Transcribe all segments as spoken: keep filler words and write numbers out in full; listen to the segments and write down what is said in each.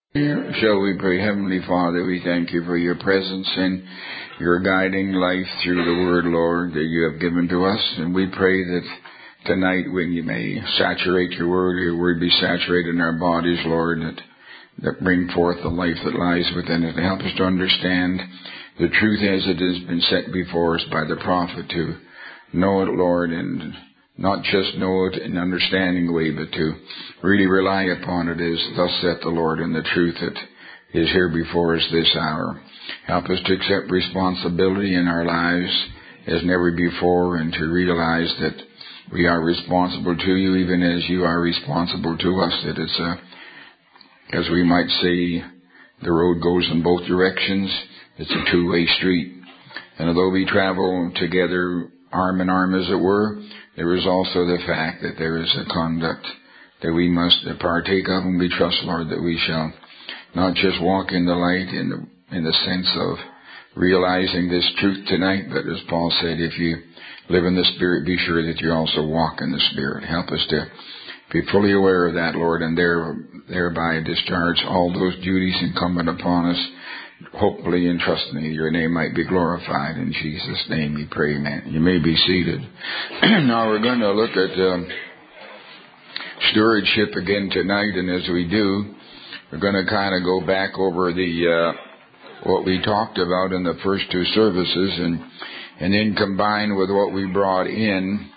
Shall we pray? Heavenly Father, we thank you for your presence and your guiding life through the Word, Lord, that you have given to us. And we pray that tonight when you may saturate your Word, your Word be saturated in our bodies, Lord, that, that bring forth the life that lies within it. Help us to understand the truth as it has been set before us by the prophet, to know it, Lord, and not just know it in an understanding way, but to really rely upon it as thus saith the Lord, and the truth that is here before us this hour. Help us to accept responsibility in our lives as never before, and to realize that we are responsible to you even as you are responsible to us, that it's a, as we might say, the road goes in both directions. It's a two-way street. And although we travel together arm in arm, as it were, there is also the fact that there is a conduct that we must partake of, and we trust, Lord, that we shall not just walk in the light in the, in the sense of realizing this truth tonight, but as Paul said, if you live in the Spirit, be sure that you also walk in the Spirit. Help us to be fully aware of that, Lord, and there, thereby discharge all those duties incumbent upon us, hopefully and trusting that your name might be glorified. In Jesus' name we pray, amen. You may be seated. Now we're going to look at um, stewardship again tonight, and as we do, we're going to kind of go back over the uh, what we talked about in the first two services, and and then combine with what we brought in,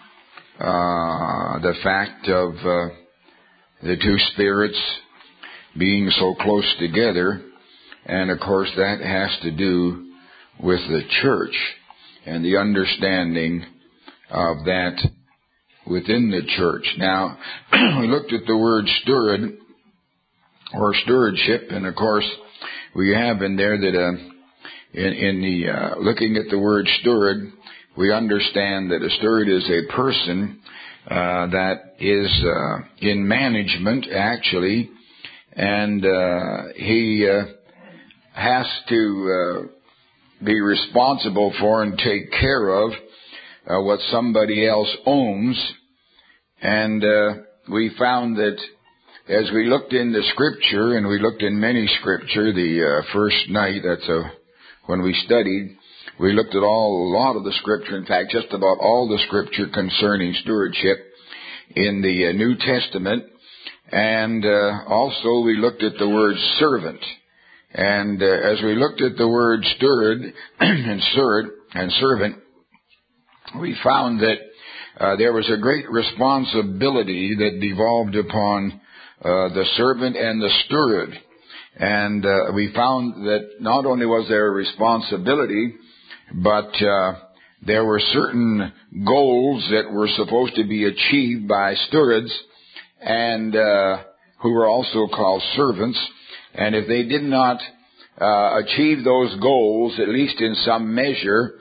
uh, the fact of uh, the two spirits being so close together. And of course that has to do with the church and the understanding of that within the church. Now, we looked at the word steward or stewardship, and of course we have in there that uh, in, in the uh, looking at the word steward, we understand that a steward is a person uh, that is uh, in management actually, and uh, he uh, has to uh, be responsible for and take care of uh, what somebody else owns. And uh, we found that as we looked in the Scripture, and we looked in many Scripture, the uh, first night, that's a, when we studied, we looked at all a lot of the Scripture, in fact, just about all the Scripture concerning stewardship in the uh, New Testament. And uh, also we looked at the word servant. And uh, as we looked at the word steward and steward and servant, we found that uh, there was a great responsibility that devolved upon uh, the servant and the steward. And uh, we found that not only was there a responsibility, but uh, there were certain goals that were supposed to be achieved by stewards, and uh, who were also called servants. And if they did not uh, achieve those goals, at least in some measure,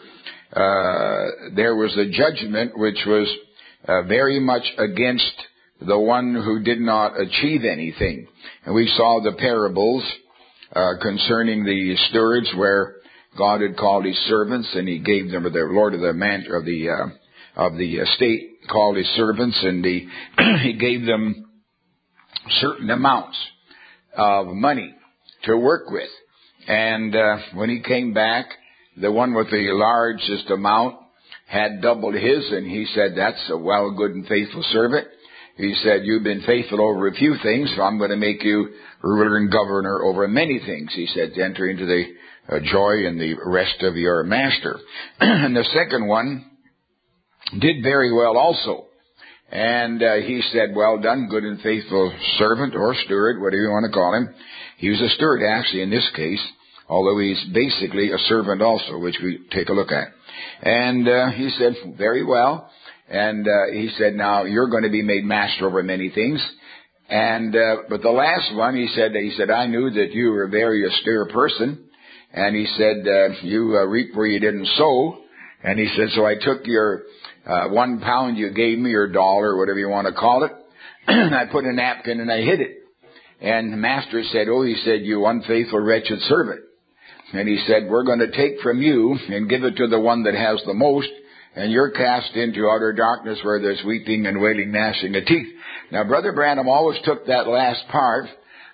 uh, there was a judgment which was uh, very much against the one who did not achieve anything. And we saw the parables uh, concerning the stewards, where God had called his servants, and he gave them, or the Lord of the man of the uh, of the estate called his servants, and he he gave them certain amounts of money to work with. And uh, when he came back, the one with the largest amount had doubled his, and he said, that's a well, good and faithful servant. He said, you've been faithful over a few things, so I'm going to make you ruler and governor over many things. He said, to enter into the uh, joy and the rest of your master. And the second one did very well also. And uh, he said, well done, good and faithful servant or steward, whatever you want to call him. He was a steward, actually, in this case, although he's basically a servant also, which we take a look at. And uh, he said, very well. And uh, he said, now you're going to be made master over many things. And uh, but the last one, he said, he said, I knew that you were a very austere person. And he said, uh, you uh, reap where you didn't sow. And he said, so I took your Uh, one pound you gave me, or dollar, whatever you want to call it, and I put a napkin and I hid it. And the master said, oh, he said, you unfaithful, wretched servant. And he said, we're going to take from you and give it to the one that has the most, and you're cast into utter darkness where there's weeping and wailing, gnashing of teeth. Now, Brother Branham always took that last part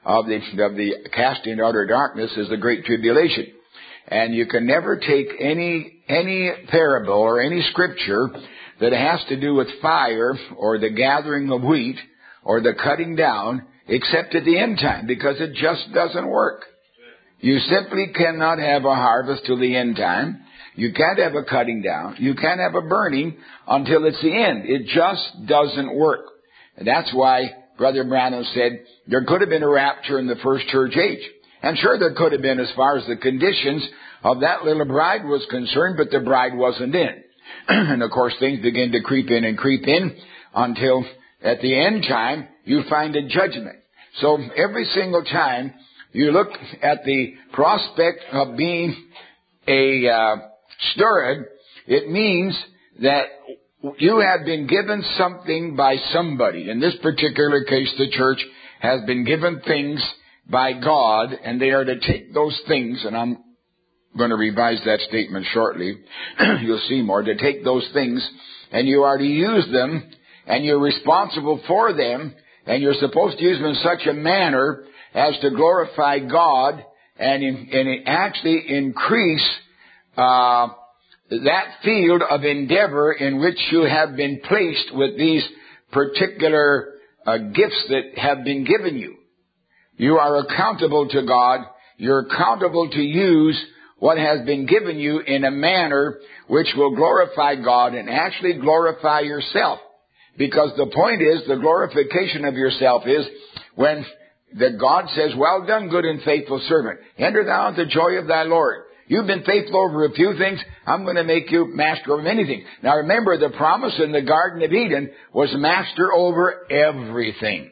of the, of the casting into outer darkness is the Great Tribulation. And you can never take any, any parable or any scripture that has to do with fire or the gathering of wheat or the cutting down except at the end time, because it just doesn't work. You simply cannot have a harvest till the end time. You can't have a cutting down. You can't have a burning until it's the end. It just doesn't work. And that's why Brother Branham said there could have been a rapture in the first church age. And sure, there could have been as far as the conditions of that little bride was concerned, but the bride wasn't in. And of course, things begin to creep in and creep in until at the end time, you find a judgment. So every single time you look at the prospect of being a uh, stirred, it means that you have been given something by somebody. In this particular case, the church has been given things by God, and they are to take those things, and I'm going to revise that statement shortly. You'll see more. To take those things, and you are to use them, and you're responsible for them, and you're supposed to use them in such a manner as to glorify God and, in, and actually increase uh, that field of endeavor in which you have been placed with these particular uh, gifts that have been given you. You are accountable to God. You're accountable to use what has been given you in a manner which will glorify God and actually glorify yourself. Because the point is, the glorification of yourself is when that God says, well done, good and faithful servant. Enter thou into the joy of thy Lord. You've been faithful over a few things. I'm going to make you master over many things. Now remember, the promise in the Garden of Eden was master over everything.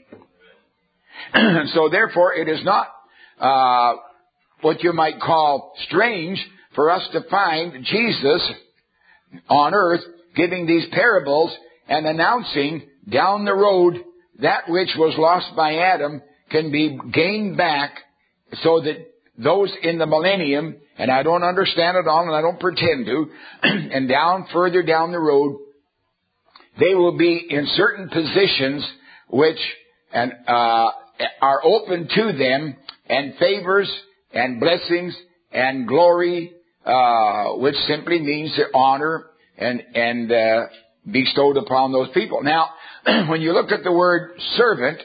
So therefore, it is not uh what you might call strange for us to find Jesus on earth giving these parables and announcing down the road that which was lost by Adam can be gained back, so that those in the millennium, and I don't understand it all and I don't pretend to, and down further down the road, they will be in certain positions which and uh are open to them, and favors and blessings and glory, uh which simply means honor and and uh bestowed upon those people. Now, when you look at the word servant,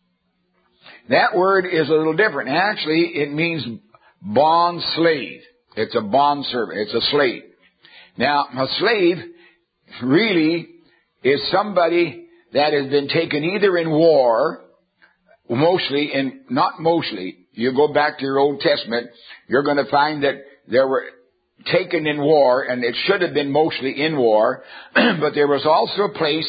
that word is a little different. Actually, it means bond slave. It's a bond servant. It's a slave. Now, a slave really is somebody that has been taken either in war, mostly, and not mostly. You go back to your Old Testament, you're going to find that there were taken in war, and it should have been mostly in war, but there was also a place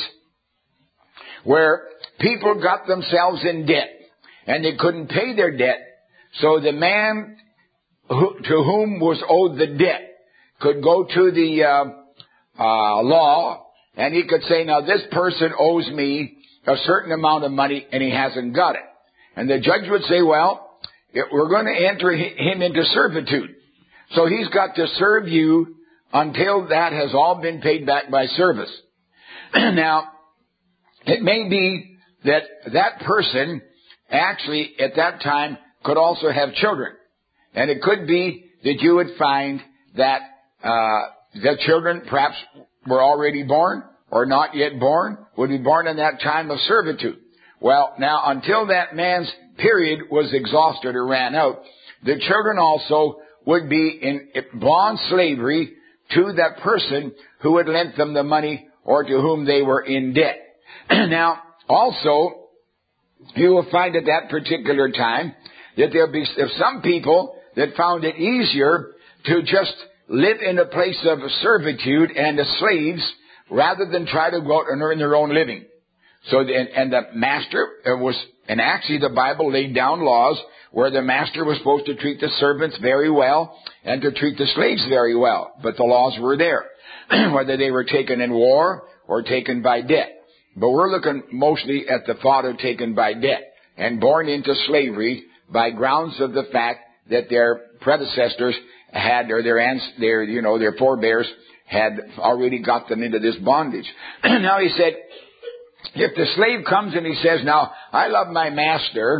where people got themselves in debt, and they couldn't pay their debt. So the man who, to whom was owed the debt could go to the uh, uh, law, and he could say, now this person owes me a certain amount of money, and he hasn't got it. And the judge would say, well, we're going to enter him into servitude. So he's got to serve you until that has all been paid back by service. Now, it may be that that person actually at that time could also have children. And it could be that you would find that uh the children perhaps were already born or not yet born, would be born in that time of servitude. Well, now, until that man's period was exhausted or ran out, the children also would be in bond slavery to that person who had lent them the money or to whom they were in debt. Now, also, you will find at that particular time that there'll be some people that found it easier to just live in a place of servitude and as slaves rather than try to go out and earn their own living. So, and, and the master was, and actually the Bible laid down laws where the master was supposed to treat the servants very well and to treat the slaves very well. But the laws were there, whether they were taken in war or taken by debt. But we're looking mostly at the thought of taken by debt and born into slavery by grounds of the fact that their predecessors had, or their aunts, their, you know, their forebears had already got them into this bondage. Now he said, if the slave comes and he says, now, I love my master,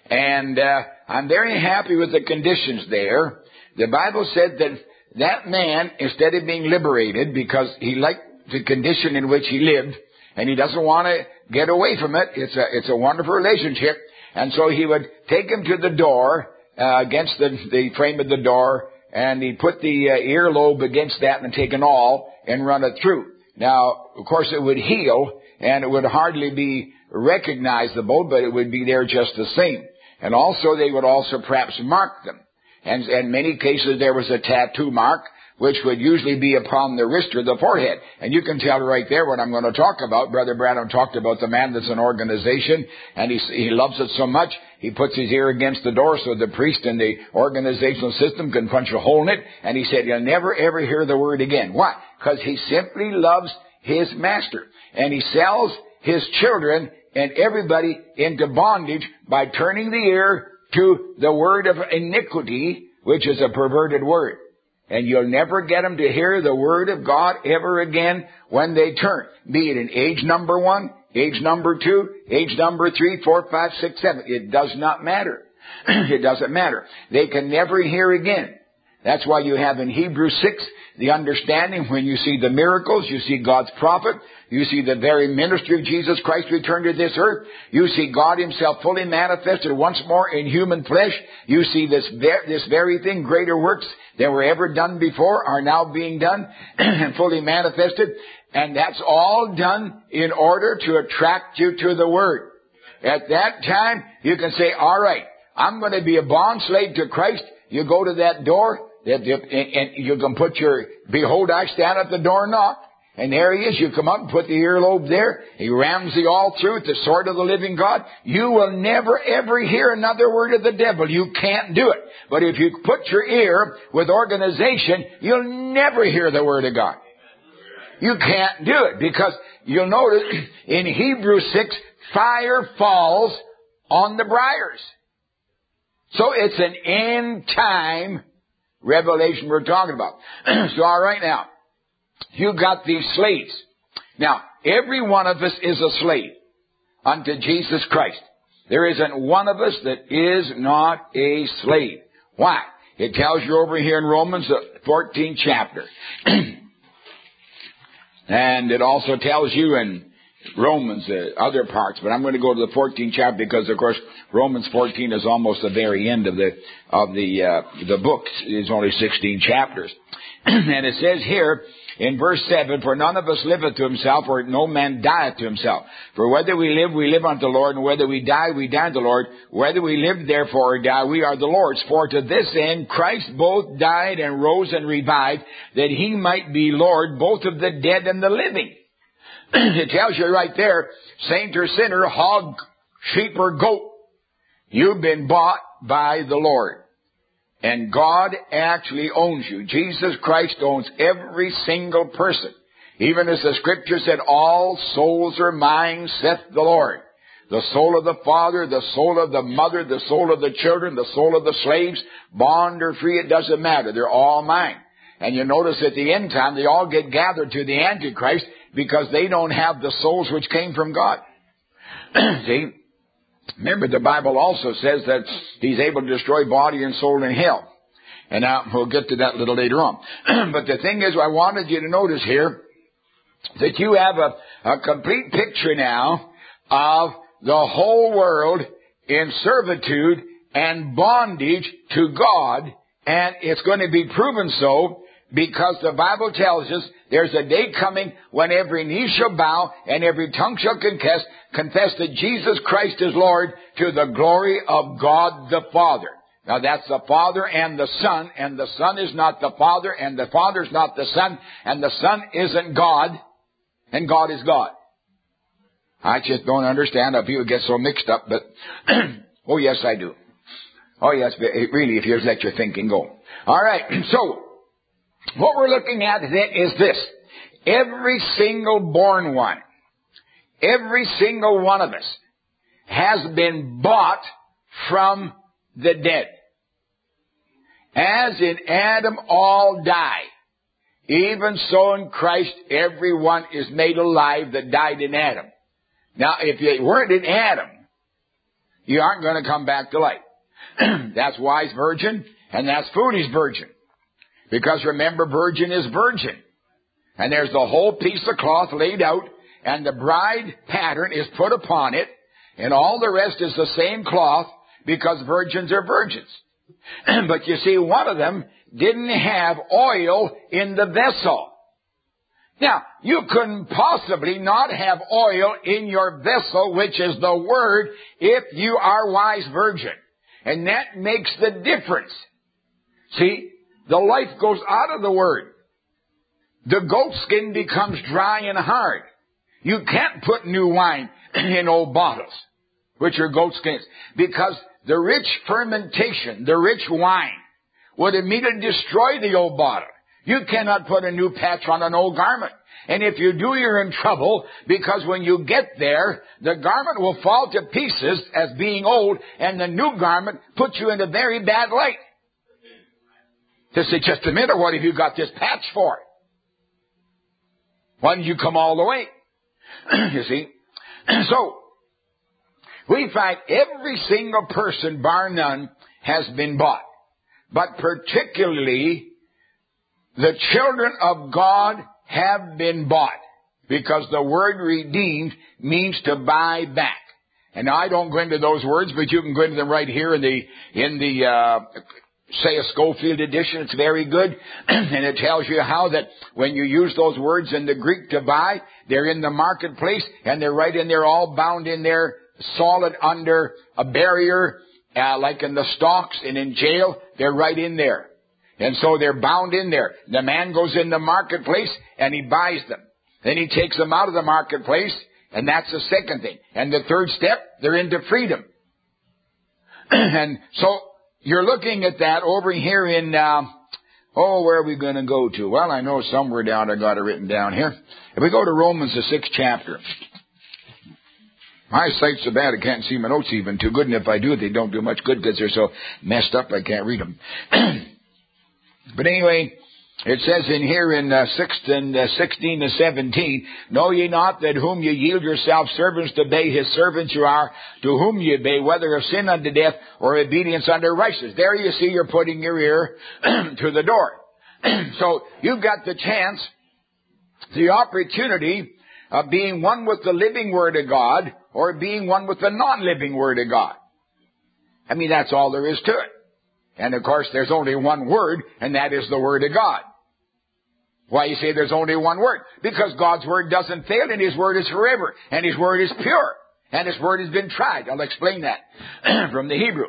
And uh, I'm very happy with the conditions there. The Bible said that that man, instead of being liberated because he liked the condition in which he lived, and he doesn't want to get away from it, it's a, it's a wonderful relationship, and so he would take him to the door, uh, against the, the frame of the door, and he'd put the uh, earlobe against that and take an awl and run it through. Now, of course, it would heal, and it would hardly be recognizable, but it would be there just the same. And also, they would also perhaps mark them. And in many cases, there was a tattoo mark, which would usually be upon the wrist or the forehead. And you can tell right there what I'm going to talk about. Brother Branham talked about the man that's an organization, and he, he loves it so much, he puts his ear against the door so the priest and the organizational system can punch a hole in it. And he said, you'll never ever hear the word again. Why? Because he simply loves his master. And he sells his children and everybody into bondage by turning the ear to the word of iniquity, which is a perverted word. And you'll never get them to hear the word of God ever again when they turn. Be it in age number one, age number two, age number three, four, five, six, seven. It does not matter. It doesn't matter. They can never hear again. That's why you have in Hebrews six the understanding when you see the miracles, you see God's prophet, you see the very ministry of Jesus Christ returned to this earth, you see God himself fully manifested once more in human flesh, you see this, this very thing, greater works that were ever done before are now being done and fully manifested, and that's all done in order to attract you to the Word. At that time, you can say, all right, I'm going to be a bond slave to Christ. You go to that door, and you can put your, behold, I stand at the door and knock. And there he is. You come up and put the earlobe there. He rams you all through with the sword of the living God. You will never ever hear another word of the devil. You can't do it. But if you put your ear with organization, you'll never hear the word of God. You can't do it because you'll notice in Hebrews six, fire falls on the briars. So it's an end time revelation we're talking about. So all right now, you got these slaves. Now, every one of us is a slave unto Jesus Christ. There isn't one of us that is not a slave. Why? It tells you over here in Romans, the fourteenth chapter. And it also tells you in Romans, uh, other parts, but I'm going to go to the fourteenth chapter because, of course, Romans fourteen is almost the very end of the of the uh, the book. It's only sixteen chapters, and it says here in verse seven, "For none of us liveth to himself, or no man dieth to himself. For whether we live, we live unto the Lord, and whether we die, we die unto the Lord. Whether we live, therefore, or die, we are the Lord's. For to this end Christ both died and rose and revived, that he might be Lord both of the dead and the living." It tells you right there, saint or sinner, hog, sheep or goat, you've been bought by the Lord. And God actually owns you. Jesus Christ owns every single person. Even as the scripture said, all souls are mine, saith the Lord. The soul of the father, the soul of the mother, the soul of the children, the soul of the slaves, bond or free, it doesn't matter. They're all mine. And you notice at the end time, they all get gathered to the Antichrist because they don't have the souls which came from God. See? Remember, the Bible also says that he's able to destroy body and soul in hell. And now, we'll get to that a little later on. But the thing is, I wanted you to notice here that you have a, a complete picture now of the whole world in servitude and bondage to God. And it's going to be proven so because the Bible tells us there's a day coming when every knee shall bow and every tongue shall confess, confess that Jesus Christ is Lord to the glory of God the Father. Now that's the Father and the Son, and the Son is not the Father, and the Father is not the Son, and the Son isn't God, and God is God. I just don't understand how people get so mixed up, but oh yes, I do. Oh yes, really, if you just let your thinking go. All right, so what we're looking at then is this. Every single born one, every single one of us has been bought from the dead. As in Adam all die, even so in Christ everyone is made alive that died in Adam. Now, if you weren't in Adam, you aren't going to come back to life. That's wise virgin, and that's foolish virgin. Because remember, virgin is virgin. And there's the whole piece of cloth laid out, and the bride pattern is put upon it, and all the rest is the same cloth, because virgins are virgins. But you see, one of them didn't have oil in the vessel. Now, you couldn't possibly not have oil in your vessel, which is the Word, if you are wise virgin. And that makes the difference. See, the life goes out of the Word. The goat skin becomes dry and hard. You can't put new wine in old bottles, which are goat skins, because the rich fermentation, the rich wine, would immediately destroy the old bottle. You cannot put a new patch on an old garment. And if you do, you're in trouble, because when you get there, the garment will fall to pieces as being old, and the new garment puts you in a very bad light. To say, just a minute, what have you got this patch for? Why didn't you come all the way? You see? So, we find every single person, bar none, has been bought. But particularly, the children of God have been bought. Because the word redeemed means to buy back. And now I don't go into those words, but you can go into them right here in the, in the, uh, say a Schofield edition. It's very good. And it tells you how that when you use those words in the Greek to buy, they're in the marketplace, and they're right in there, all bound in there, solid under a barrier, uh, like in the stocks and in jail. They're right in there. And so they're bound in there. The man goes in the marketplace and he buys them. Then he takes them out of the marketplace, and that's the second thing. And the third step, they're into freedom. And so you're looking at that over here in, uh, oh, where are we going to go to? Well, I know somewhere down, I got it written down here. If we go to Romans, the sixth chapter. My sight's so bad I can't see my notes even too good, and if I do, they don't do much good because they're so messed up I can't read them. But anyway, it says in here in uh, six and uh, sixteen to seventeen, know ye not that whom ye yield yourselves servants to obey, his servants you are, to whom ye obey, whether of sin unto death or obedience unto righteousness. There you see you're putting your ear to the door. So you've got the chance, the opportunity of being one with the living Word of God or being one with the non-living Word of God. I mean, that's all there is to it. And of course, there's only one Word, and that is the Word of God. Why you say there's only one Word? Because God's Word doesn't fail, and His Word is forever, and His Word is pure, and His Word has been tried. I'll explain that from the Hebrew.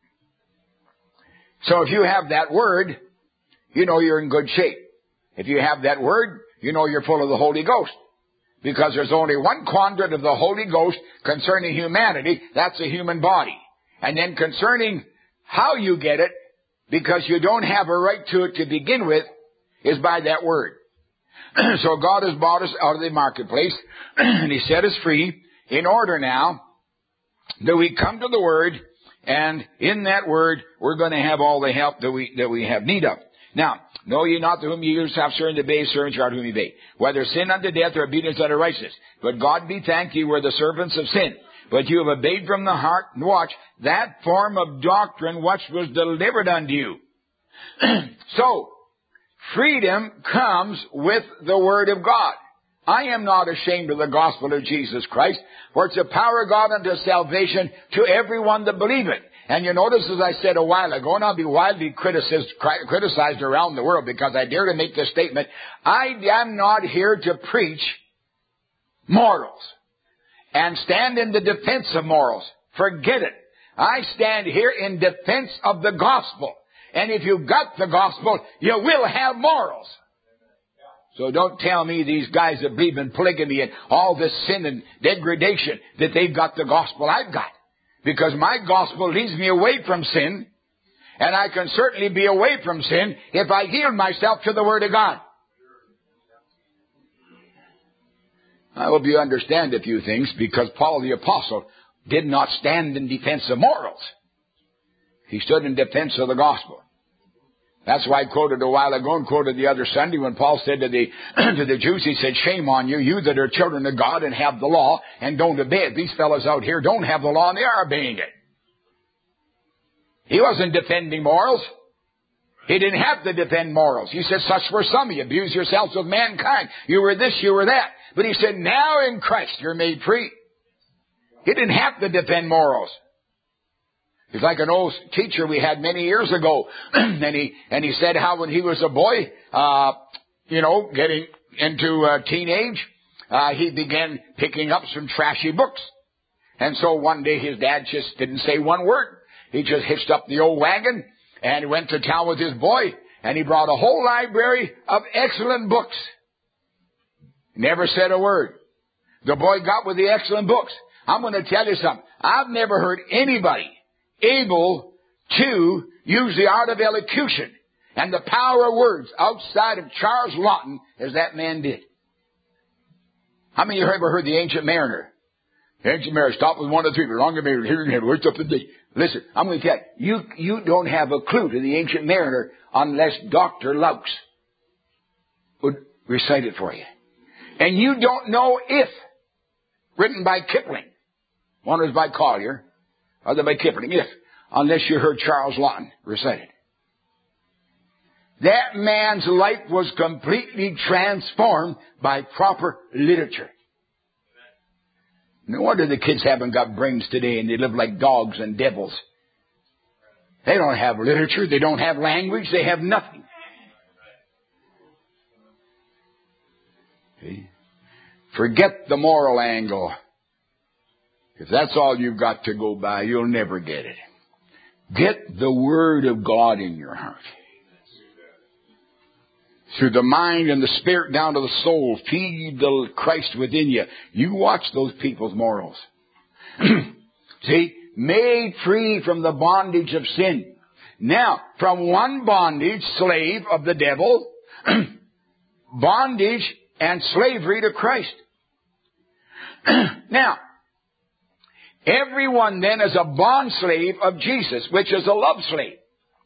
So if you have that Word, you know you're in good shape. If you have that Word, you know you're full of the Holy Ghost. Because there's only one conduit of the Holy Ghost concerning humanity, that's a human body. And then concerning how you get it, because you don't have a right to it to begin with, is by that Word. So God has bought us out of the marketplace, and He set us free in order now that we come to the Word, and in that Word, we're going to have all the help that we, that we have need of. Now, know ye not to whom ye yourself servant to obey, servants are to whom ye obey, whether sin unto death or obedience unto righteousness. But God be thanked, ye were the servants of sin. But you have obeyed from the heart, and watch, that form of doctrine which was delivered unto you. So, freedom comes with the Word of God. I am not ashamed of the gospel of Jesus Christ, for it's the power of God unto salvation to everyone that believeth. And you notice, as I said a while ago, and I'll be widely criticized, criticized around the world because I dare to make this statement, I am not here to preach morals and stand in the defense of morals. Forget it. I stand here in defense of the gospel. And if you've got the gospel, you will have morals. So don't tell me these guys that believe in polygamy and all this sin and degradation that they've got the gospel I've got. Because my gospel leads me away from sin, and I can certainly be away from sin if I yield myself to the Word of God. I hope you understand a few things, because Paul the Apostle did not stand in defense of morals. He stood in defense of the gospel. That's why I quoted a while ago and quoted the other Sunday when Paul said to the to the Jews, he said, shame on you, you that are children of God and have the law and don't obey it. These fellows out here don't have the law and they are obeying it. He wasn't defending morals. He didn't have to defend morals. He said, such were some of you. Abuse yourselves with mankind. You were this, you were that. But he said, now in Christ you're made free. He didn't have to defend morals. He's like an old teacher we had many years ago. and he and he said how when he was a boy, uh, you know, getting into uh, teenage, uh, he began picking up some trashy books. And so one day his dad just didn't say one word. He just hitched up the old wagon and went to town with his boy. And he brought a whole library of excellent books. Never said a word. The boy got with the excellent books. I'm going to tell you something. I've never heard anybody able to use the art of elocution and the power of words outside of Charles Lawton as that man did. How many of you ever heard the Ancient Mariner? The Ancient Mariner, stop with one of three, longer mariner, hearing him, worked up the day. Listen, I'm going to tell you, you, you don't have a clue to the Ancient Mariner unless Doctor Laux would recite it for you. And you don't know if, written by Kipling, one was by Collier, other by Kipling, if, unless you heard Charles Lawton recite it. That man's life was completely transformed by proper literature. No wonder the kids haven't got brains today and they live like dogs and devils. They don't have literature. They don't have language. They have nothing. See? Forget the moral angle. If that's all you've got to go by, you'll never get it. Get the Word of God in your heart. Through the mind and the spirit down to the soul, feed the Christ within you. You watch those people's morals. See, made free from the bondage of sin. Now, from one bondage, slave of the devil, bondage and slavery to Christ. Now, everyone then is a bond slave of Jesus, which is a love slave.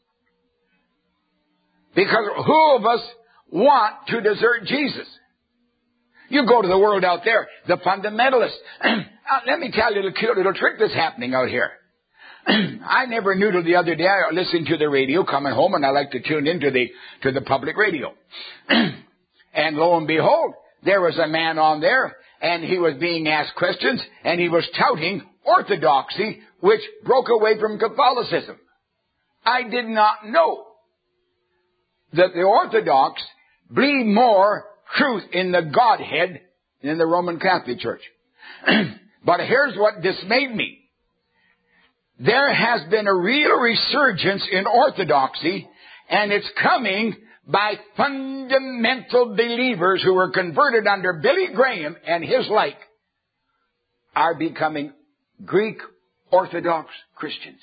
Because who of us want to desert Jesus? You go to the world out there, the fundamentalists. Let me tell you a cute little trick that's happening out here. I never knew till the other day. I listened to the radio coming home, and I like to tune into the to the public radio. And lo and behold, there was a man on there, and he was being asked questions, and he was touting orthodoxy, which broke away from Catholicism. I did not know that the Orthodox believe more truth in the Godhead than the Roman Catholic Church. But here's what dismayed me. There has been a real resurgence in orthodoxy, and it's coming by fundamental believers who were converted under Billy Graham and his like are becoming Greek Orthodox Christians.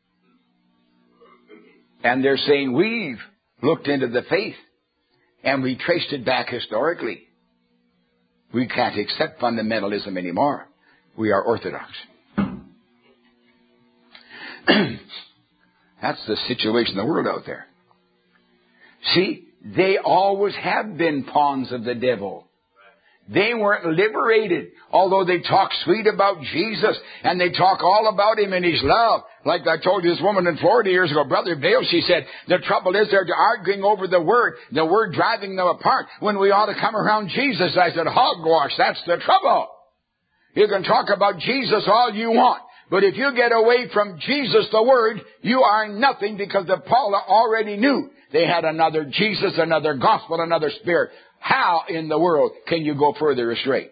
And they're saying, we've looked into the faith and we traced it back historically. We can't accept fundamentalism anymore. We are Orthodox. That's the situation of the world out there. See, they always have been pawns of the devil. They weren't liberated, although they talk sweet about Jesus and they talk all about Him and His love. Like I told you, this woman in Florida years ago, Brother Bale, she said, the trouble is they're arguing over the Word, the Word driving them apart when we ought to come around Jesus. I said, hogwash, that's the trouble. You can talk about Jesus all you want, but if you get away from Jesus, the Word, you are nothing, because the Paula already knew they had another Jesus, another gospel, another spirit. How in the world can you go further astray?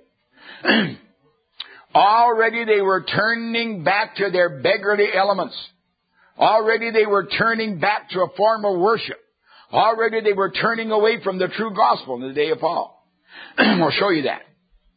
Already they were turning back to their beggarly elements. Already they were turning back to a form of worship. Already they were turning away from the true gospel in the day of Paul. We'll show you that.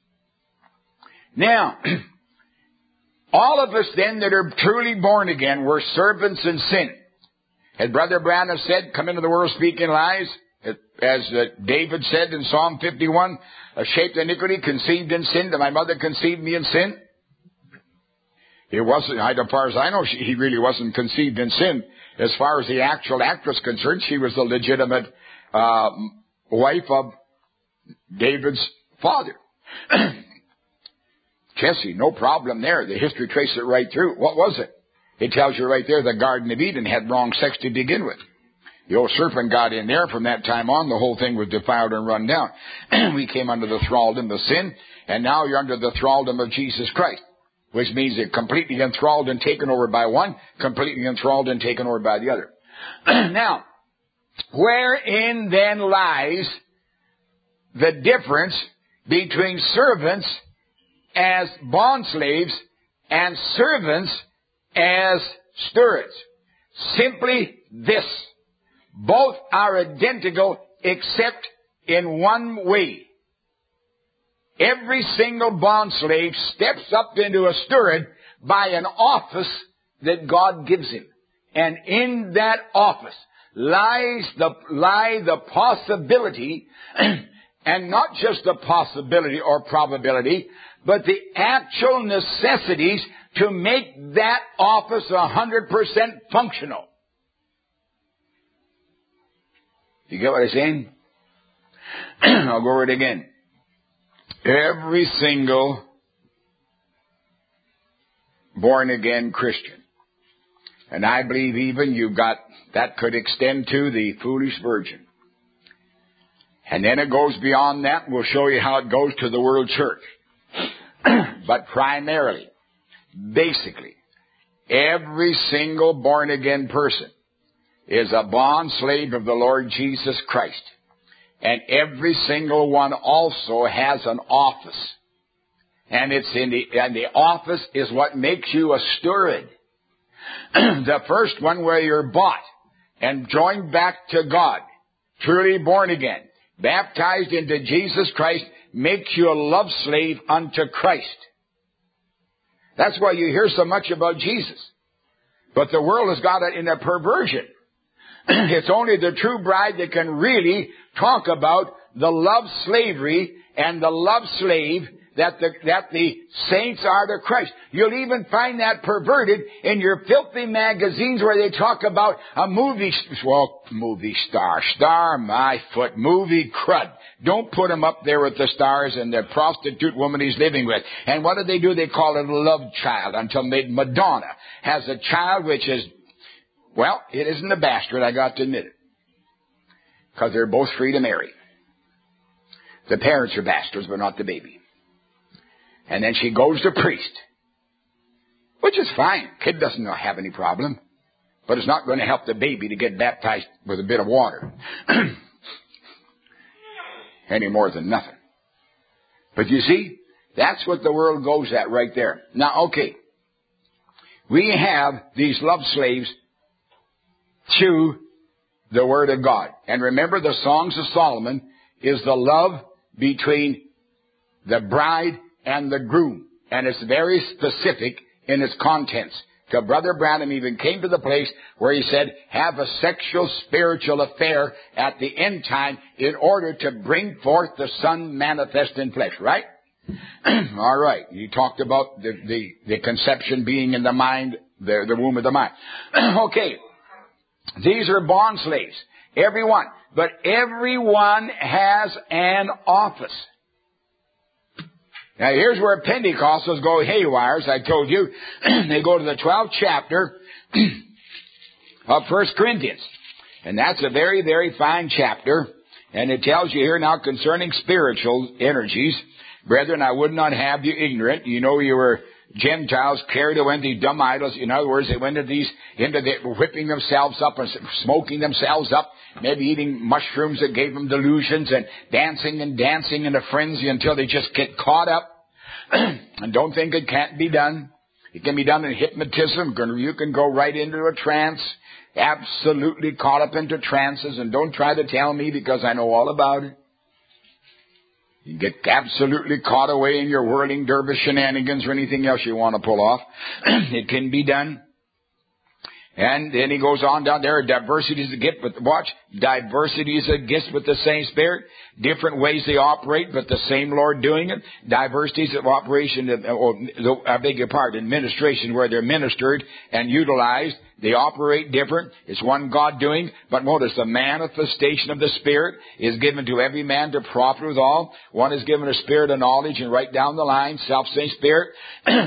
Now, all of us then that are truly born again were servants in sin. As Brother Branham said, come into the world speaking lies. As uh, David said in Psalm fifty-one, a shaped iniquity, conceived in sin, that my mother conceived me in sin. It wasn't, as far as I know, she, he really wasn't conceived in sin. As far as the actual act was concerned, she was the legitimate uh, wife of David's father. Jesse, no problem there. The history traces it right through. What was it? It tells you right there the Garden of Eden had wrong sex to begin with. The old serpent got in there. From that time on, the whole thing was defiled and run down. We came under the thraldom of sin, and now you're under the thraldom of Jesus Christ, which means you're completely enthralled and taken over by one, completely enthralled and taken over by the other. Now, wherein then lies the difference between servants as bondslaves and servants as stewards? Simply this. Both are identical except in one way. Every single bondslave steps up into a steward by an office that God gives him. And in that office lies the, lie the possibility, and not just the possibility or probability, but the actual necessities to make that office a hundred percent functional. You get what I'm saying? I'll go over it again. Every single born-again Christian, and I believe even you've got, that could extend to the foolish virgin. And then it goes beyond that, and we'll show you how it goes to the world church. But primarily, basically, every single born-again person is a bond slave of the Lord Jesus Christ. And every single one also has an office. And it's in the, and the office is what makes you a steward. The first one where you're bought and joined back to God, truly born again, baptized into Jesus Christ, makes you a love slave unto Christ. That's why you hear so much about Jesus. But the world has got it in a perversion. It's only the true bride that can really talk about the love slavery and the love slave that the, that the saints are to Christ. You'll even find that perverted in your filthy magazines where they talk about a movie, well, movie star, star my foot, movie crud. Don't put him up there with the stars and the prostitute woman he's living with. And what do they do? They call it a love child until Madonna has a child which is, well, it isn't a bastard, I got to admit it. Because they're both free to marry. The parents are bastards, but not the baby. And then she goes to priest. Which is fine. Kid doesn't have any problem. But it's not going to help the baby to get baptized with a bit of water. Any more than nothing. But you see, that's what the world goes at right there. Now, okay. We have these love slaves to the Word of God. And remember, the Songs of Solomon is the love between the bride and the groom. And it's very specific in its contents. So Brother Branham even came to the place where he said, have a sexual spiritual affair at the end time in order to bring forth the Son manifest in flesh, right? All right. He talked about the, the, the conception being in the mind, the, the womb of the mind. Okay. These are bond slaves. Everyone. But everyone has an office. Now here's where Pentecostals go haywire, as I told you. They go to the twelfth chapter of First Corinthians. And that's a very, very fine chapter. And it tells you here now concerning spiritual energies. Brethren, I would not have you ignorant. You know you were Gentiles carried away into these dumb idols. In other words, they went into these, into the, whipping themselves up and smoking themselves up, maybe eating mushrooms that gave them delusions and dancing and dancing in a frenzy until they just get caught up. And don't think it can't be done. It can be done in hypnotism. You can go right into a trance, absolutely caught up into trances, and don't try to tell me because I know all about it. You get absolutely caught away in your whirling dervish shenanigans or anything else you want to pull off. It can be done. And then he goes on down there, diversities of gift, but watch, diversities of gifts with the same Spirit, different ways they operate, but the same Lord doing it, diversities of operation, or, I beg your pardon, administration where they're ministered and utilized, they operate different, it's one God doing, but notice the manifestation of the Spirit is given to every man to profit withal. One is given a spirit of knowledge and right down the line, self-same Spirit.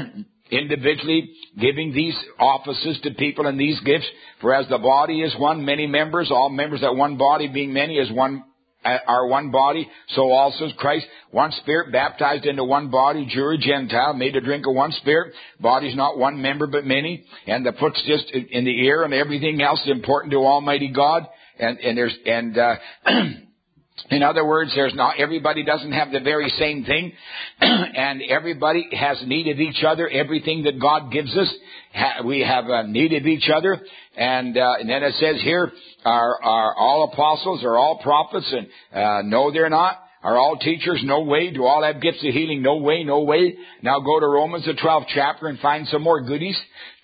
individually giving these offices to people and these gifts. For as the body is one, many members, all members at one body, being many is one, uh, are one body, so also is Christ. One Spirit, baptized into one body, Jew or Gentile, made to drink of one Spirit. Body's not one member but many. And the foot's just in the ear, and everything else is important to Almighty God. And, and there's, and, uh, in other words, there's not, everybody doesn't have the very same thing, and everybody has need of each other. Everything that God gives us, ha, we have a need of each other. And, uh, and then it says here, are, are all apostles, are all prophets? And, uh, no, they're not. Are all teachers? No way. Do all have gifts of healing? No way, no way. Now go to Romans, the twelfth chapter, and find some more goodies.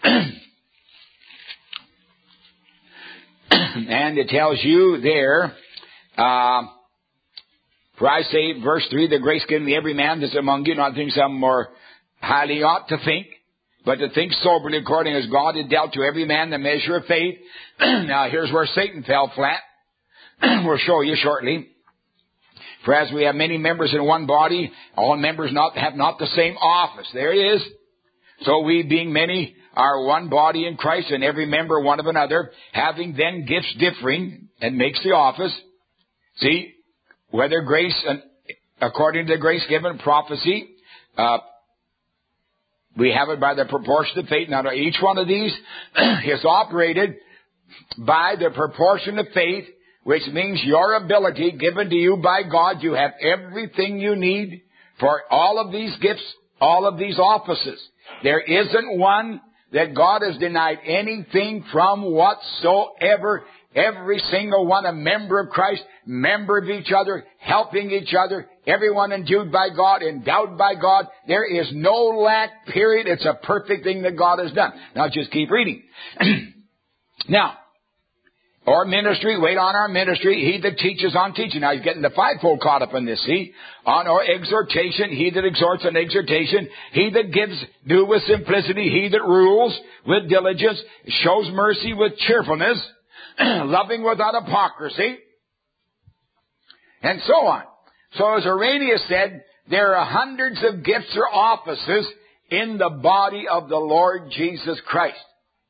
And it tells you there, uh, for I say, verse three, the grace given to every man that's among you, not think some more highly ought to think, but to think soberly according as God had dealt to every man the measure of faith. Now here's where Satan fell flat. We'll show you shortly. For as we have many members in one body, all members not have not the same office. There it is. So we, being many, are one body in Christ, and every member one of another, having then gifts differing, and makes the office. See, whether grace, according to the grace given, prophecy, uh, we have it by the proportion of faith. Now, each one of these is operated by the proportion of faith, which means your ability given to you by God. You have everything you need for all of these gifts, all of these offices. There isn't one that God has denied anything from whatsoever. Every single one a member of Christ, member of each other, helping each other, everyone endued by God, endowed by God. There is no lack, period. It's a perfect thing that God has done. Now just keep reading. Now, our ministry, wait on our ministry, he that teaches on teaching. Now he's getting the fivefold caught up in this, see? On our exhortation, he that exhorts on exhortation, he that gives do with simplicity, he that rules with diligence, shows mercy with cheerfulness, loving without hypocrisy, and so on. So as Irenaeus said, there are hundreds of gifts or offices in the body of the Lord Jesus Christ.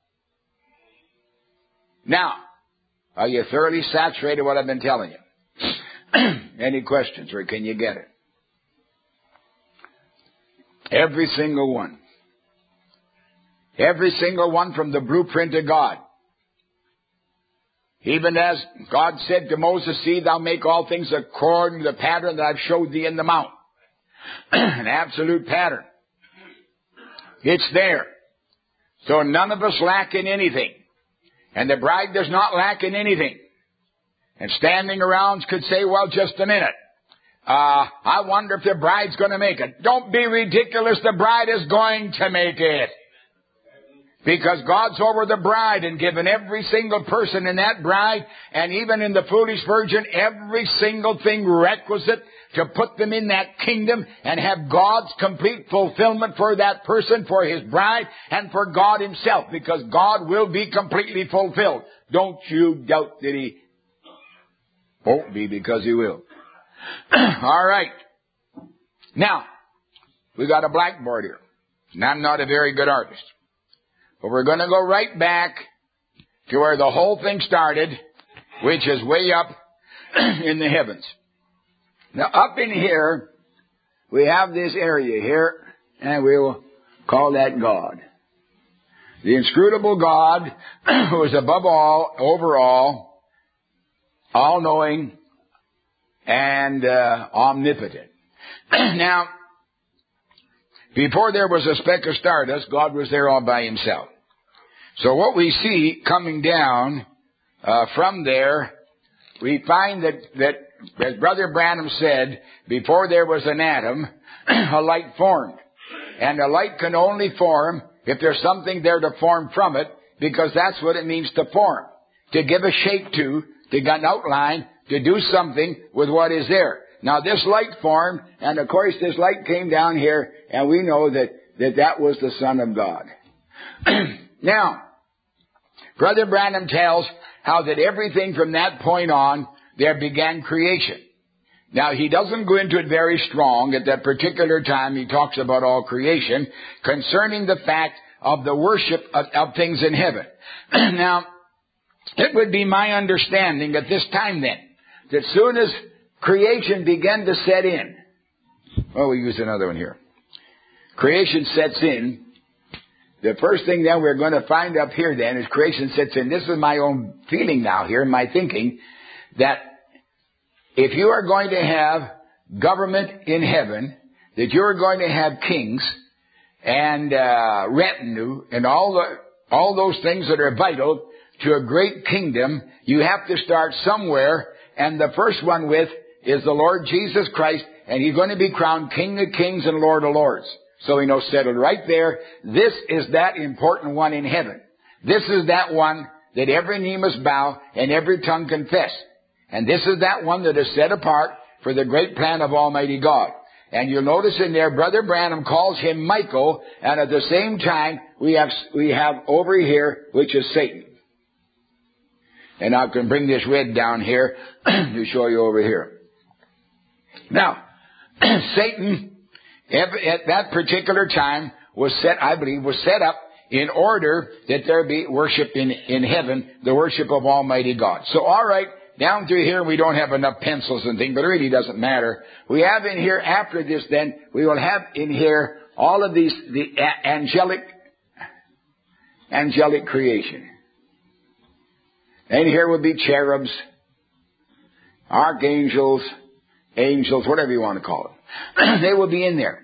Now, are you thoroughly saturated what I've been telling you? Any questions, or can you get it? Every single one. Every single one from the blueprint of God. Even as God said to Moses, see, thou make all things according to the pattern that I've showed thee in the mount. An absolute pattern. It's there. So none of us lack in anything. And the bride does not lack in anything. And standing around could say, well, just a minute. Uh, I wonder if the bride's going to make it. Don't be ridiculous. The bride is going to make it. Because God's over the bride and given every single person in that bride, and even in the foolish virgin, every single thing requisite to put them in that kingdom and have God's complete fulfillment for that person, for his bride, and for God himself. Because God will be completely fulfilled. Don't you doubt that he won't be, because he will. All right. Now, we got a blackboard here. And I'm not a very good artist. But we're going to go right back to where the whole thing started, which is way up in the heavens. Now, up in here, we have this area here, and we'll call that God. The inscrutable God who is above all, over all, all-knowing, and uh, omnipotent. Now, before there was a speck of stardust, God was there all by himself. So what we see coming down uh, from there, we find that, that, as Brother Branham said, before there was an atom, a light formed. And a light can only form if there's something there to form from it, because that's what it means to form. To give a shape to, to get an outline, to do something with what is there. Now this light formed, and of course this light came down here, and we know that that, that was the Son of God. Now, Brother Branham tells how that everything from that point on, there began creation. Now, he doesn't go into it very strong. At that particular time, he talks about all creation concerning the fact of the worship of, of things in heaven. Now, it would be my understanding at this time then, that soon as creation began to set in, oh, we use another one here. Creation sets in. The first thing then we're going to find up here then is creation sets in. This is my own feeling now here, my thinking, that if you are going to have government in heaven, that you're going to have kings and uh, retinue and all the all those things that are vital to a great kingdom, you have to start somewhere, and the first one with is the Lord Jesus Christ, and He's going to be crowned King of Kings and Lord of Lords. So we know settled right there, this is that important one in heaven. This is that one that every knee must bow and every tongue confess. And this is that one that is set apart for the great plan of Almighty God. And you'll notice in there, Brother Branham calls him Michael, and at the same time, we have, we have over here, which is Satan. And I can bring this red down here to show you over here. Now, Satan, at that particular time, was set, I believe, was set up in order that there be worship in, in heaven, the worship of Almighty God. So, all right, down through here, we don't have enough pencils and things, but it really doesn't matter. We have in here, after this then, we will have in here all of these, the a- angelic, angelic creation. And here will be cherubs, archangels, angels, whatever you want to call it. They will be in there.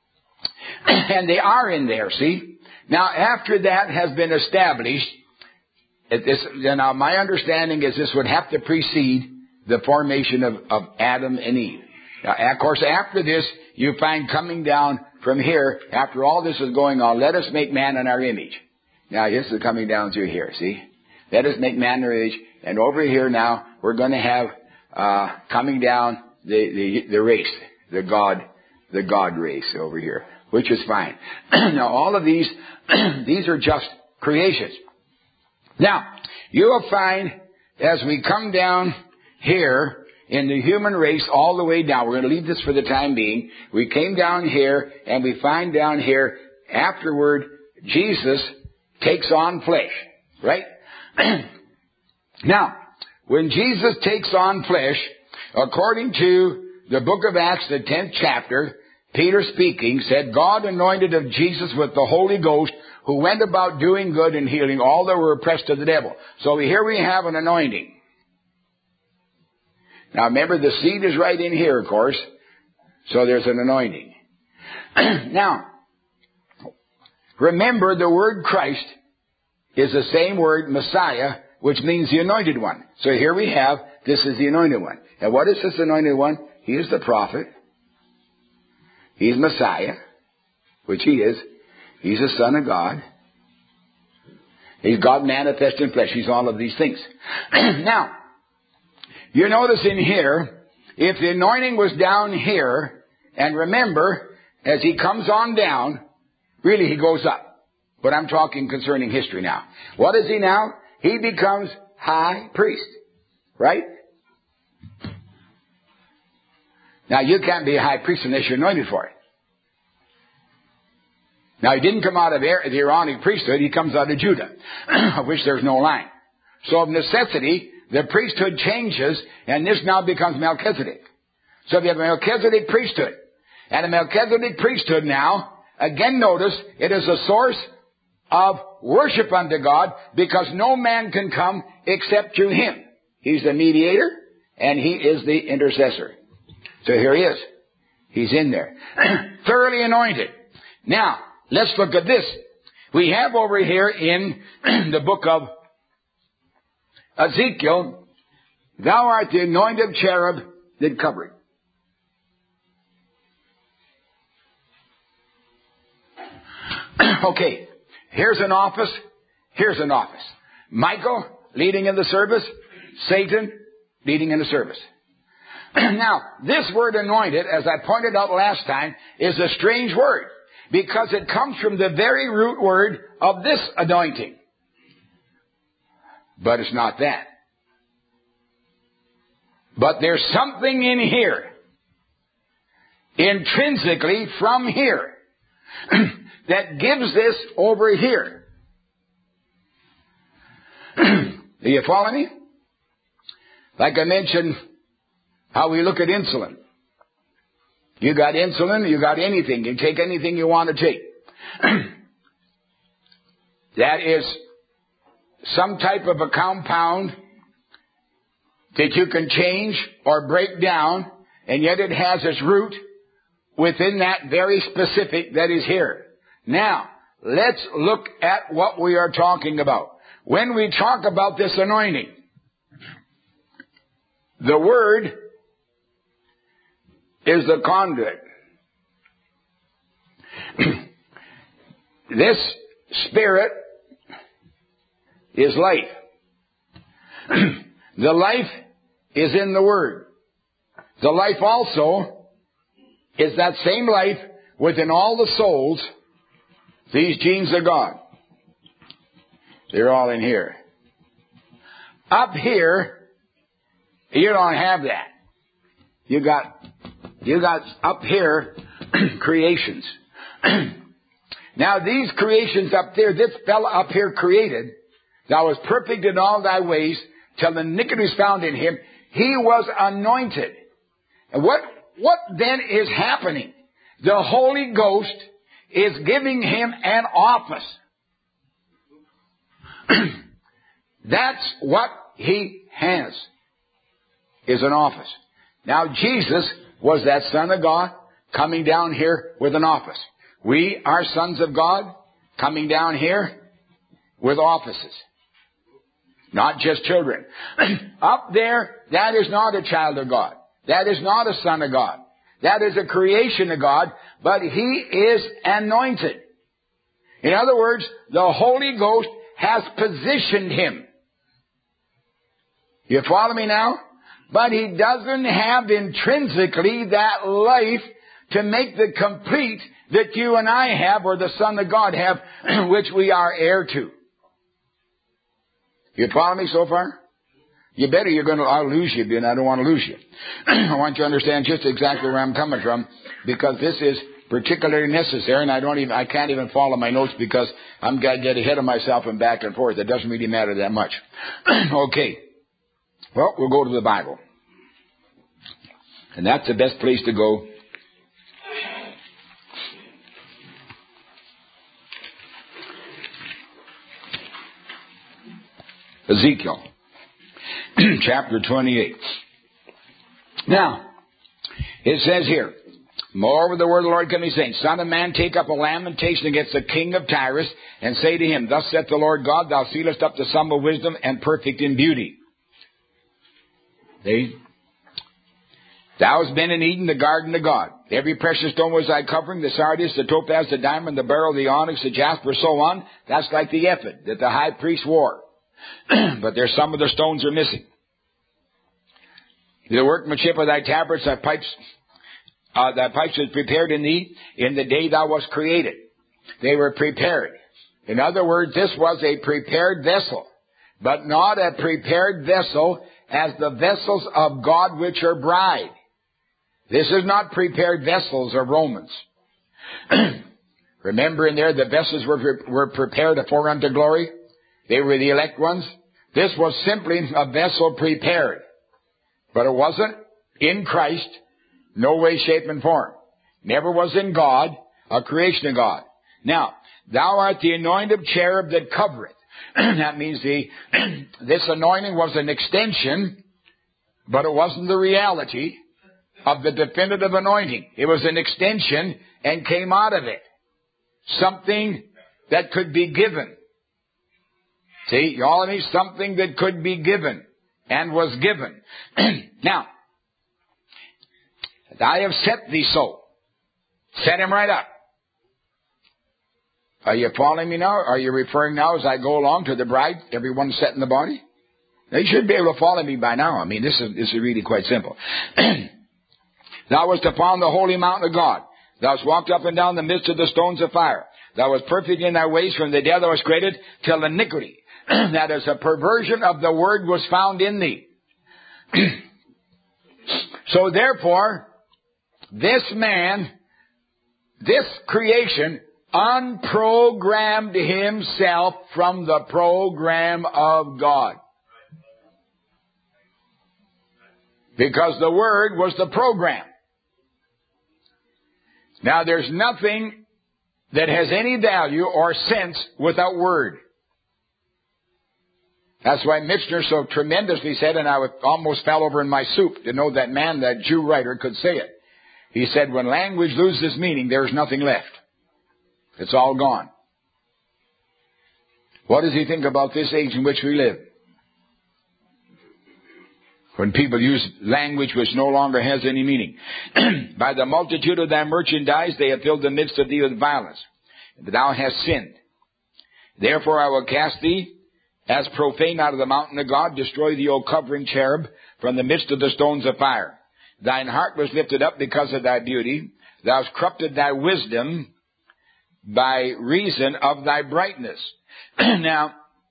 And they are in there, see? Now, after that has been established, at this, now my understanding is this would have to precede the formation of, of Adam and Eve. Now, of course, after this, you find coming down from here, after all this is going on, let us make man in our image. Now, this is coming down through here, see? Let us make man in our image. And over here now, we're going to have uh coming down the, the, the race, the God, the God race over here, which is fine. Now, all of these, these are just creations. Now, you will find as we come down here in the human race all the way down, we're going to leave this for the time being. We came down here and we find down here afterward Jesus takes on flesh, right? Now, when Jesus takes on flesh, according to the book of Acts, the tenth chapter, Peter speaking said, God anointed of Jesus with the Holy Ghost, who went about doing good and healing all that were oppressed of the devil. So here we have an anointing. Now remember, the seed is right in here, of course. So there's an anointing. Now, remember the word Christ is the same word Messiah, which means the anointed one. So here we have, this is the anointed one. And what is this anointed one? He is the prophet. He's Messiah, which he is. He's the Son of God. He's God manifest in flesh. He's all of these things. Now, you notice in here, if the anointing was down here, and remember, as he comes on down, really he goes up. But I'm talking concerning history now. What is he now? He becomes high priest. Right? Now, you can't be a high priest unless you're anointed for it. Now, he didn't come out of the Aaronic priesthood. He comes out of Judah, of which there's no line. So, of necessity, the priesthood changes, and this now becomes Melchizedek. So, if you have a Melchizedek priesthood, and a Melchizedek priesthood now, again notice, it is a source of worship unto God, because no man can come except through him. He's the mediator, and he is the intercessor. So here he is. He's in there. Thoroughly anointed. Now, let's look at this. We have over here in the book of Ezekiel, thou art the anointed cherub that covered. Okay, here's an office. Here's an office. Michael leading in the service. Satan leading in the service. Now, this word anointed, as I pointed out last time, is a strange word, because it comes from the very root word of this anointing. But it's not that. But there's something in here intrinsically from here that gives this over here. Do you follow me? Like I mentioned, how we look at insulin. You got insulin, you got anything. You take anything you want to take. That is some type of a compound that you can change or break down, and yet it has its root within that very specific that is here. Now, let's look at what we are talking about. When we talk about this anointing, the Word is the conduit. This Spirit is life. The life is in the Word. The life also is that same life within all the souls, these genes of God. They're all in here. Up here, you don't have that. You got, you got up here creations. Now these creations up there, this fellow up here created, thou was perfect in all thy ways, till the iniquity was found in him. He was anointed. And what, what then is happening? The Holy Ghost is giving him an office. That's what he has, is an office. Now Jesus was that Son of God coming down here with an office. We are sons of God coming down here with offices. Not just children. Up there, that is not a child of God. That is not a son of God. That is a creation of God, but he is anointed. In other words, the Holy Ghost has positioned him. You follow me now? But he doesn't have intrinsically that life to make the complete that you and I have, or the Son of God have, which we are heir to. You follow me so far? You better, you're going to, I'll lose you, and I don't want to lose you. I want you to understand just exactly where I'm coming from, because this is particularly necessary, and I don't even, I can't even follow my notes because I'm going to get ahead of myself and back and forth. It doesn't really matter that much. Okay. Well, we'll go to the Bible. And that's the best place to go. Ezekiel, chapter twenty-eight. Now, it says here, moreover the word of the Lord coming, saying, Son of man, take up a lamentation against the king of Tyrus, and say to him, Thus saith the Lord God, Thou sealest up the sum of wisdom, and perfect in beauty. See? Thou hast been in Eden, the garden of God. Every precious stone was thy covering, the sardius, the topaz, the diamond, the beryl, the onyx, the jasper, so on. That's like the ephod that the high priest wore. But there's some of the stones are missing. The workmanship of thy tabrets, thy pipes, uh, thy pipes was prepared in thee in the day thou wast created. They were prepared. In other words, this was a prepared vessel, but not a prepared vessel as the vessels of God which are bride. This is not prepared vessels of Romans. Remember in there the vessels were, were prepared for unto glory. They were the elect ones. This was simply a vessel prepared. But it wasn't in Christ, no way, shape, and form. Never was in God, a creation of God. Now, thou art the anointed cherub that covereth. That means the this anointing was an extension, but it wasn't the reality of the definitive anointing. It was an extension and came out of it. Something that could be given. See, you all need something that could be given and was given. Now, I have set thee so. Set him right up. Are you following me now? Are you referring now as I go along to the bride, everyone set in the body? Now, you should be able to follow me by now. I mean, this is, this is really quite simple. Thou wast upon the holy mountain of God. Thou hast walked up and down the midst of the stones of fire. Thou wast perfect in thy ways from the day thou wast created till iniquity. That is, a perversion of the word was found in thee. So therefore, this man, this creation, unprogrammed himself from the program of God. Because the Word was the program. Now there's nothing that has any value or sense without Word. That's why Michener so tremendously said, and I almost fell over in my soup to know that man, that Jew writer, could say it. He said, when language loses meaning, there's nothing left. It's all gone. What does he think about this age in which we live? When people use language which no longer has any meaning. By the multitude of thy merchandise they have filled the midst of thee with violence. But thou hast sinned. Therefore I will cast thee as profane out of the mountain of God, destroy thee, O covering cherub, from the midst of the stones of fire. Thine heart was lifted up because of thy beauty. Thou hast corrupted thy wisdom by reason of thy brightness. Now,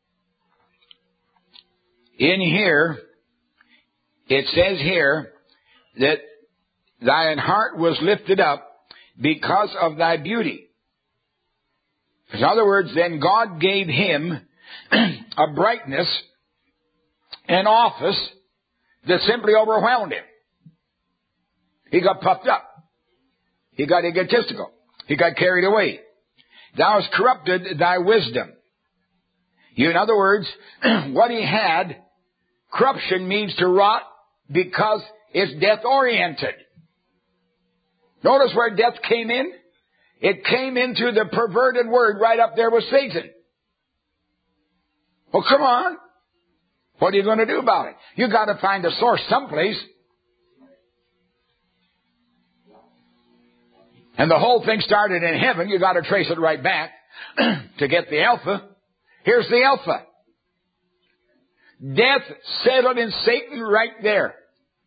in here, it says here that thine heart was lifted up because of thy beauty. In other words, then God gave him a brightness, an office that simply overwhelmed him. He got puffed up. He got egotistical. He got carried away. Thou hast corrupted thy wisdom. You, in other words, what he had, corruption means to rot because it's death-oriented. Notice where death came in? It came into the perverted word right up there with Satan. Well, come on. What are you going to do about it? You've got to find a source someplace. And the whole thing started in heaven. You've got to trace it right back to get the alpha. Here's the alpha. Death settled in Satan right there.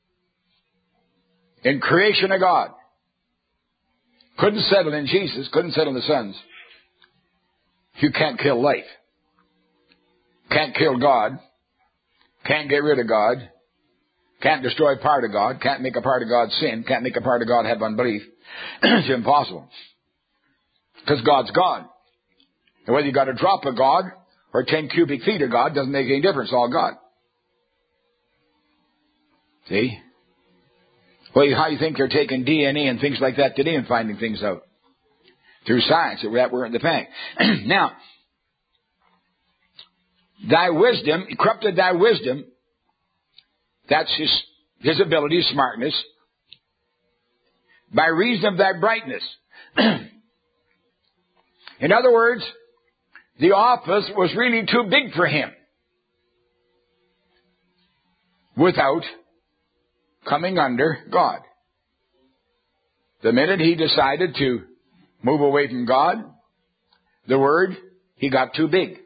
In creation of God. Couldn't settle in Jesus. Couldn't settle in the sons. You can't kill life. Can't kill God. Can't get rid of God. Can't destroy part of God. Can't make a part of God sin. Can't make a part of God have unbelief. It's impossible. Because God's God. And whether you got a drop of God or ten cubic feet of God doesn't make any difference. It's all God. See? Well, how you think you're taking D N A and things like that today and finding things out? Through science. That weren't the fact. Now, thy wisdom, corrupted thy wisdom. That's his, his ability, smartness. By reason of thy brightness. In other words, the office was really too big for him. Without coming under God. The minute he decided to move away from God, the word, he got too big.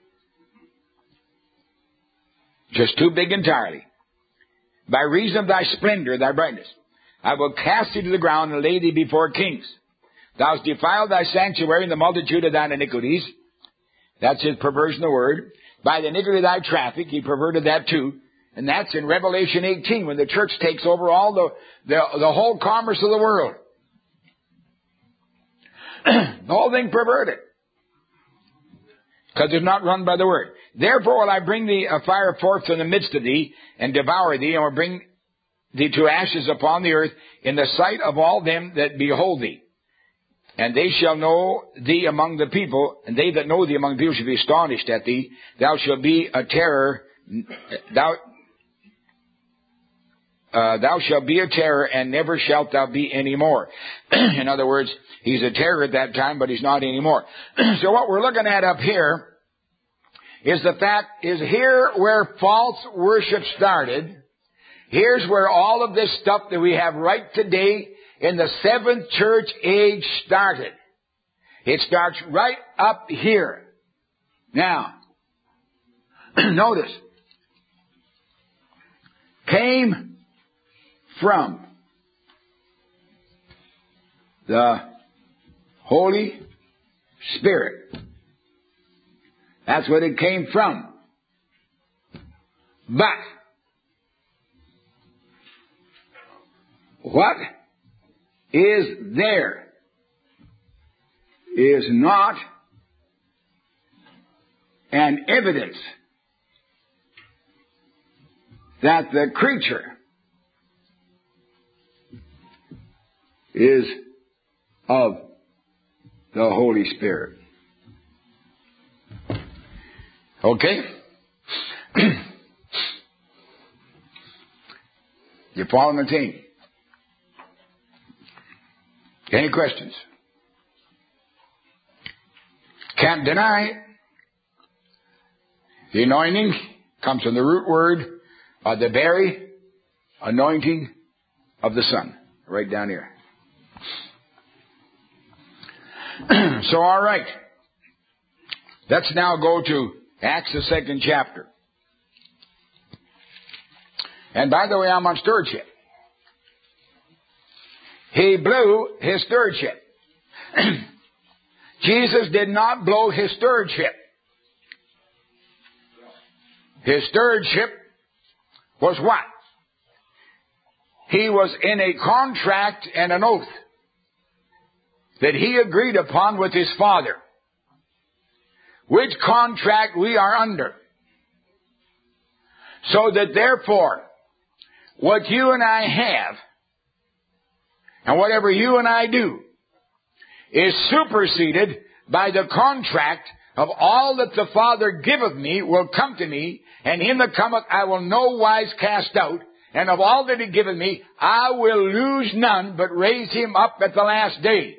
Just too big entirely. By reason of thy splendor, thy brightness, I will cast thee to the ground and lay thee before kings. Thou hast defiled thy sanctuary in the multitude of thine iniquities. That's his perversion of the word. By the iniquity of thy traffic, he perverted that too. And that's in Revelation eighteen, when the church takes over all the, the, the whole commerce of the world. The whole thing perverted. Because it's not run by the word. Therefore will I bring thee a fire forth from the midst of thee, and devour thee, and will bring thee to ashes upon the earth, in the sight of all them that behold thee. And they shall know thee among the people, and they that know thee among the people shall be astonished at thee. Thou shalt be a terror, thou, uh, thou shalt be a terror, and never shalt thou be any more. In other words, he's a terror at that time, but he's not anymore. So what we're looking at up here is the fact, is here where false worship started. Here's where all of this stuff that we have right today in the seventh church age started. It starts right up here. Now, notice, came from the Holy Spirit. That's what it came from. But what is there is not an evidence that the creature is of the Holy Spirit. Okay? You following the team? Any questions? Can't deny it. The anointing comes from the root word of the very anointing of the Son. Right down here. So, all right. Let's now go to Acts, the second chapter. And by the way, I'm on stewardship. He blew his stewardship. Jesus did not blow his stewardship. His stewardship was what? He was in a contract and an oath that he agreed upon with his Father. Which contract we are under. So that therefore, what you and I have, and whatever you and I do, is superseded by the contract of all that the Father giveth me will come to me, and him that cometh I will no wise cast out, and of all that he giveth me I will lose none, but raise him up at the last day.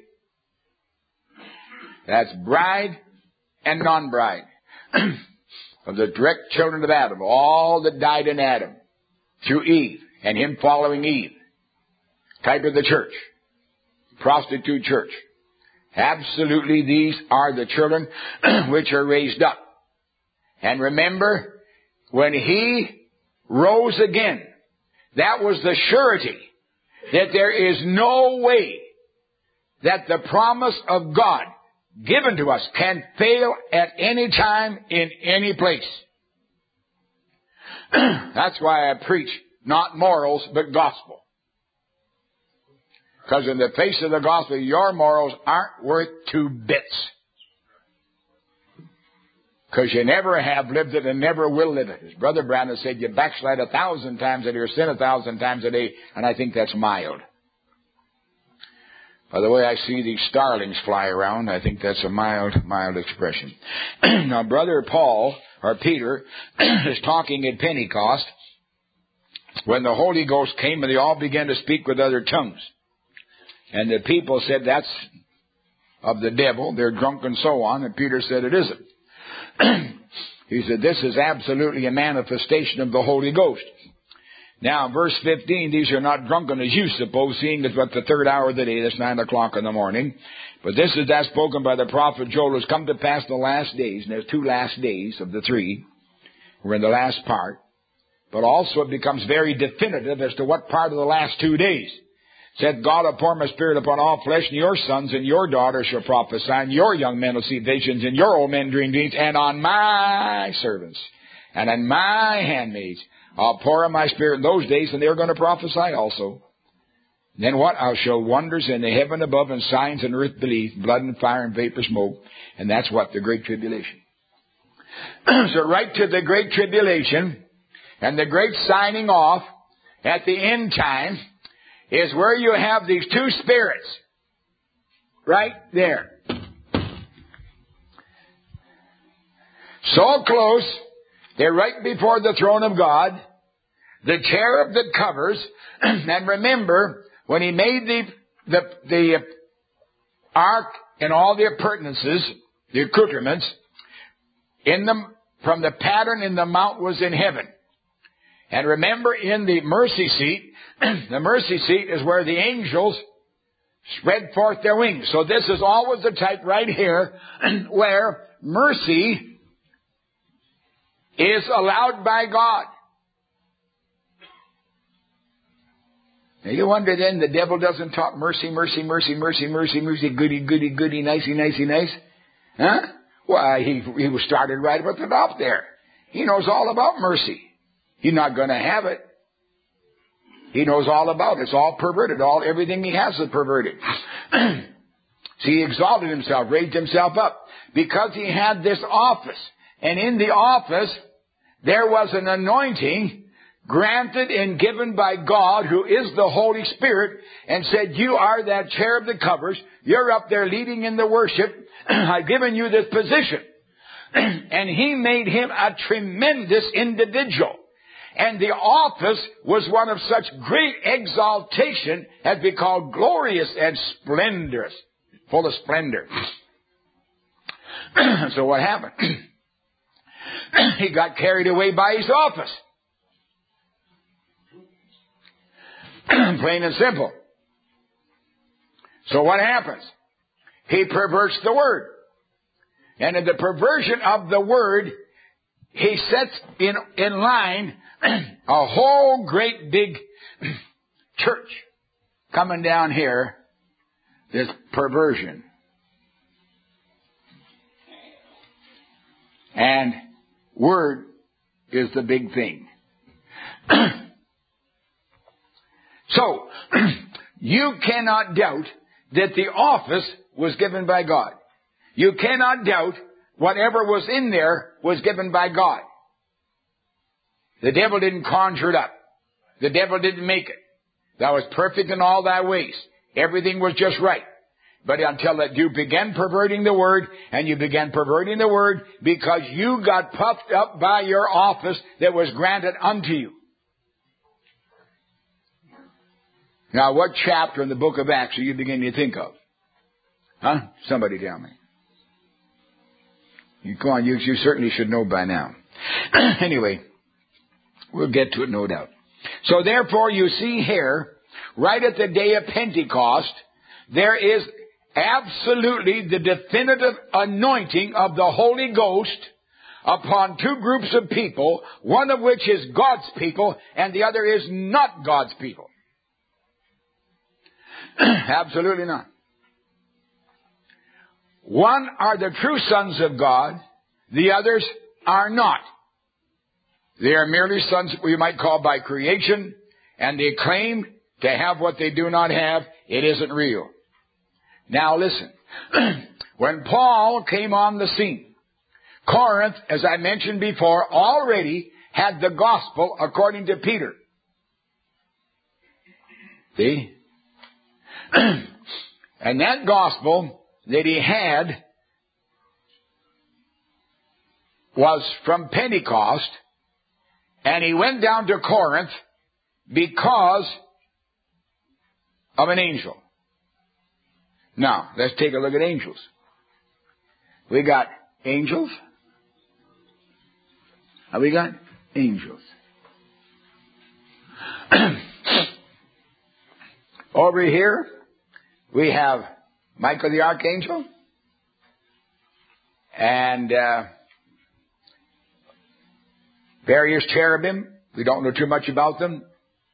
That's bride and non-bride. Of the direct children of Adam, all that died in Adam, through Eve, and him following Eve. Type of the church. Prostitute church. Absolutely, these are the children which are raised up. And remember, when he rose again, that was the surety that there is no way that the promise of God given to us can fail at any time in any place. That's why I preach not morals, but gospel. Because in the face of the gospel, your morals aren't worth two bits. Because you never have lived it and never will live it. As Brother Brandon said, you backslide a thousand times a day or sin a thousand times a day, and I think that's mild. By the way, I see these starlings fly around. I think that's a mild, mild expression. Now, Brother Paul, or Peter, is talking at Pentecost when the Holy Ghost came and they all began to speak with other tongues. And the people said, that's of the devil. They're drunk and so on. And Peter said, it isn't. He said, this is absolutely a manifestation of the Holy Ghost. Now, verse fifteen, these are not drunken as you suppose, seeing it's but the third hour of the day, that's nine o'clock in the morning. But this is that spoken by the prophet Joel, has come to pass the last days, and there's two last days of the three. We're in the last part. But also it becomes very definitive as to what part of the last two days. Said, God will pour my spirit upon all flesh, and your sons and your daughters shall prophesy, and your young men will see visions, and your old men dream dreams, and on my servants, and on my handmaids, I'll pour out my spirit in those days, and they're going to prophesy also. And then what? I'll show wonders in the heaven above, and signs in earth beneath, blood and fire and vapor smoke. And that's what? The Great Tribulation. So right to the Great Tribulation, and the great signing off at the end time, is where you have these two spirits. Right there. So close, they're right before the throne of God. The cherub that covers, and remember, when he made the, the, the ark and all the appurtenances, the accoutrements, in the, from the pattern in the mount was in heaven. And remember, in the mercy seat, the mercy seat is where the angels spread forth their wings. So this is always the type right here where mercy is allowed by God. Now you wonder then the devil doesn't talk mercy, mercy, mercy, mercy, mercy, mercy, goody, goody, goody, nicey, nicey, nice. Huh? Why, he, he was started right about the top there. He knows all about mercy. He's not going to have it. He knows all about it. It's all perverted. All, everything he has is perverted. See, he exalted himself, raised himself up, because he had this office. And in the office, there was an anointing granted and given by God, who is the Holy Spirit, and said, you are that cherub that covers. You're up there leading in the worship. I've given you this position. And he made him a tremendous individual. And the office was one of such great exaltation as we call glorious and splendorous, full of splendor. So what happened? He got carried away by his office. Plain and simple. So what happens? He perverts the word. And in the perversion of the word, he sets in, in line a whole great big church coming down here, this perversion. And word is the big thing. So, you cannot doubt that the office was given by God. You cannot doubt whatever was in there was given by God. The devil didn't conjure it up. The devil didn't make it. Thou was perfect in all thy ways. Everything was just right. But until that you began perverting the word, and you began perverting the word because you got puffed up by your office that was granted unto you. Now, what chapter in the book of Acts are you beginning to think of? Huh? Somebody tell me. You, come on, you, you certainly should know by now. Anyway, we'll get to it, no doubt. So therefore, you see here, right at the day of Pentecost, there is absolutely the definitive anointing of the Holy Ghost upon two groups of people, one of which is God's people, and the other is not God's people. Absolutely not. One are the true sons of God, the others are not. They are merely sons we might call by creation, and they claim to have what they do not have. It isn't real. Now listen, when Paul came on the scene, Corinth, as I mentioned before, already had the gospel according to Peter. See? And that gospel that he had was from Pentecost, and he went down to Corinth because of an angel. Now, let's take a look at angels. We got angels. Have we got angels? Over here, we have Michael the Archangel and uh, various cherubim. We don't know too much about them.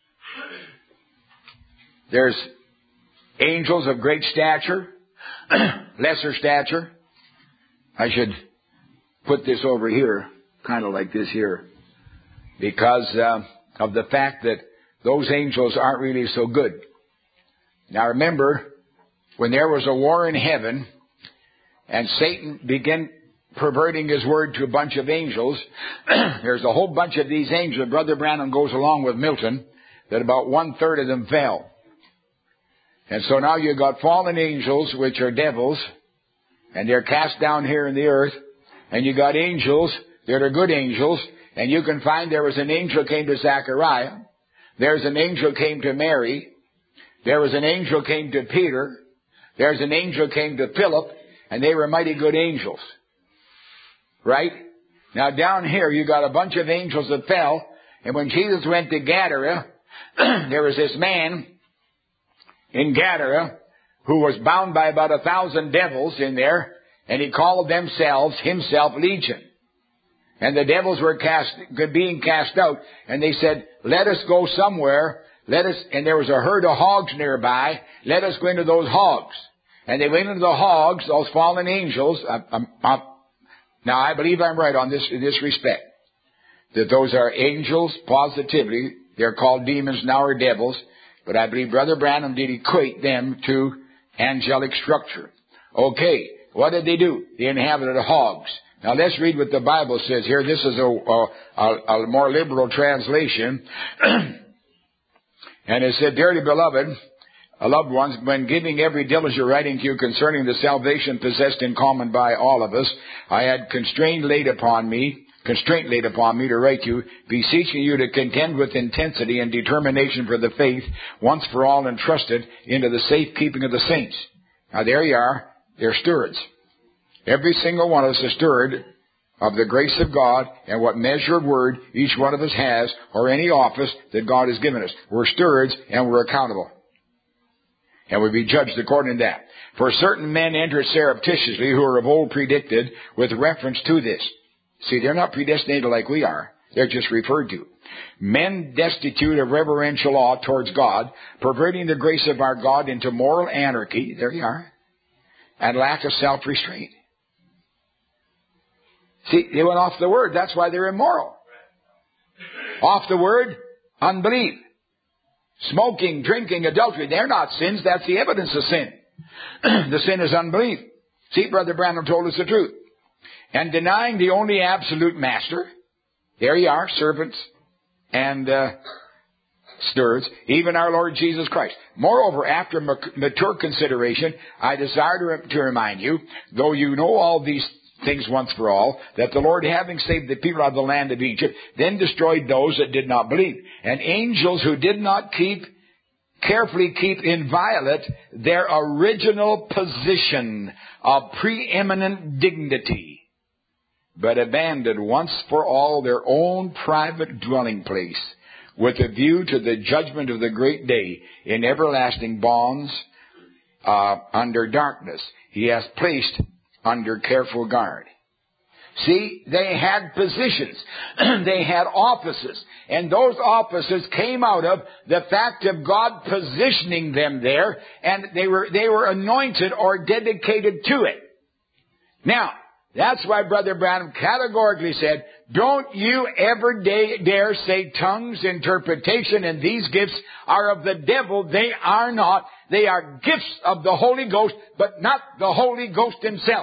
There's angels of great stature, lesser stature. I should put this over here, kind of like this here, because uh, of the fact that those angels aren't really so good. Now remember, when there was a war in heaven, and Satan began perverting his word to a bunch of angels, there's a whole bunch of these angels. Brother Branham goes along with Milton, that about one-third of them fell. And so now you've got fallen angels, which are devils, and they're cast down here in the earth. And you got angels that are good angels, and you can find there was an angel came to Zechariah. There's an angel came to Mary. There was an angel came to Peter. There's an angel came to Philip, and they were mighty good angels. Right? Now down here you got a bunch of angels that fell, and when Jesus went to Gadara, there was this man in Gadara who was bound by about a thousand devils in there, and he called themselves, himself, Legion. And the devils were cast, being cast out, and they said, let us go somewhere, let us, and there was a herd of hogs nearby, let us go into those hogs. And they went into the hogs, those fallen angels. I, I, I, now I believe I'm right on this, in this respect, that those are angels, positively, They're called demons now or devils, but I believe Brother Branham did equate them to angelic structure. Okay, what did they do? They inhabited hogs. Now let's read what the Bible says here. This is a, a, a, a more liberal translation. And it said, Dearly beloved, loved ones, when giving every diligent writing to you concerning the salvation possessed in common by all of us, I had constraint laid upon me, constraint laid upon me to write you, beseeching you to contend with intensity and determination for the faith, once for all entrusted into the safe keeping of the saints. Now there you are. They're stewards. Every single one of us is steward of the grace of God and what measure of word each one of us has, or any office that God has given us. We're stewards and we're accountable. And we be judged according to that. For certain men enter surreptitiously, who are of old predicted with reference to this. See, they're not predestinated like we are. They're just referred to. Men destitute of reverential awe towards God, perverting the grace of our God into moral anarchy. There you are. And lack of self-restraint. See, they went off the word. That's why they're immoral. Off the word, unbelief. Smoking, drinking, adultery, they're not sins. That's the evidence of sin. The sin is unbelief. See, Brother Branham told us the truth. And denying the only absolute master. There you are, servants and uh, stewards, even our Lord Jesus Christ. Moreover, after mature consideration, I desire to, to remind you, though you know all these things once for all, that the Lord, having saved the people out of the land of Egypt, then destroyed those that did not believe, and angels who did not keep carefully keep inviolate their original position of preeminent dignity, but abandoned once for all their own private dwelling place, with a view to the judgment of the great day, in everlasting bonds uh, under darkness. He has placed under careful guard. See, they had positions. They had offices. And those offices came out of the fact of God positioning them there, and they were, they were anointed or dedicated to it. Now, that's why Brother Branham categorically said, don't you ever dare say tongues, interpretation, and these gifts are of the devil. They are not. They are gifts of the Holy Ghost, but not the Holy Ghost himself.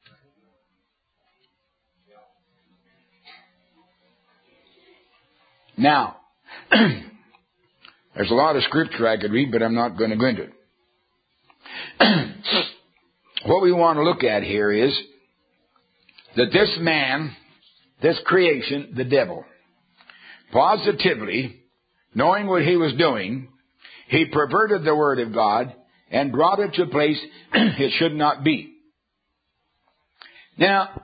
Now, there's a lot of scripture I could read, but I'm not going to go into it. What we want to look at here is that this man, this creation, the devil, positively, knowing what he was doing, he perverted the Word of God and brought it to a place it should not be. Now,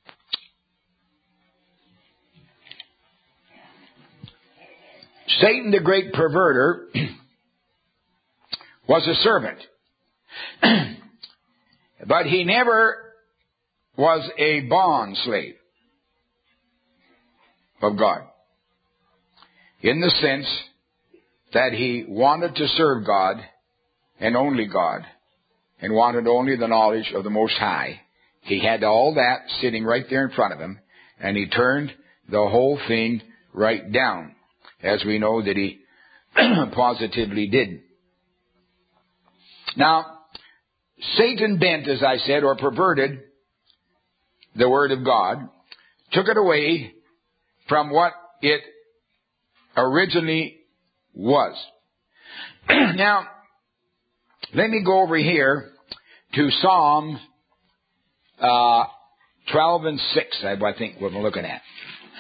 Satan, the great perverter, was a servant. But he never was a bond slave of God, in the sense that he wanted to serve God and only God, and wanted only the knowledge of the Most High. He had all that sitting right there in front of him, and he turned the whole thing right down, as we know that he positively did. Now, Satan bent, as I said, or perverted the Word of God, took it away from what it originally was. Now, let me go over here to Psalm uh, twelve and six, I think what we're looking at.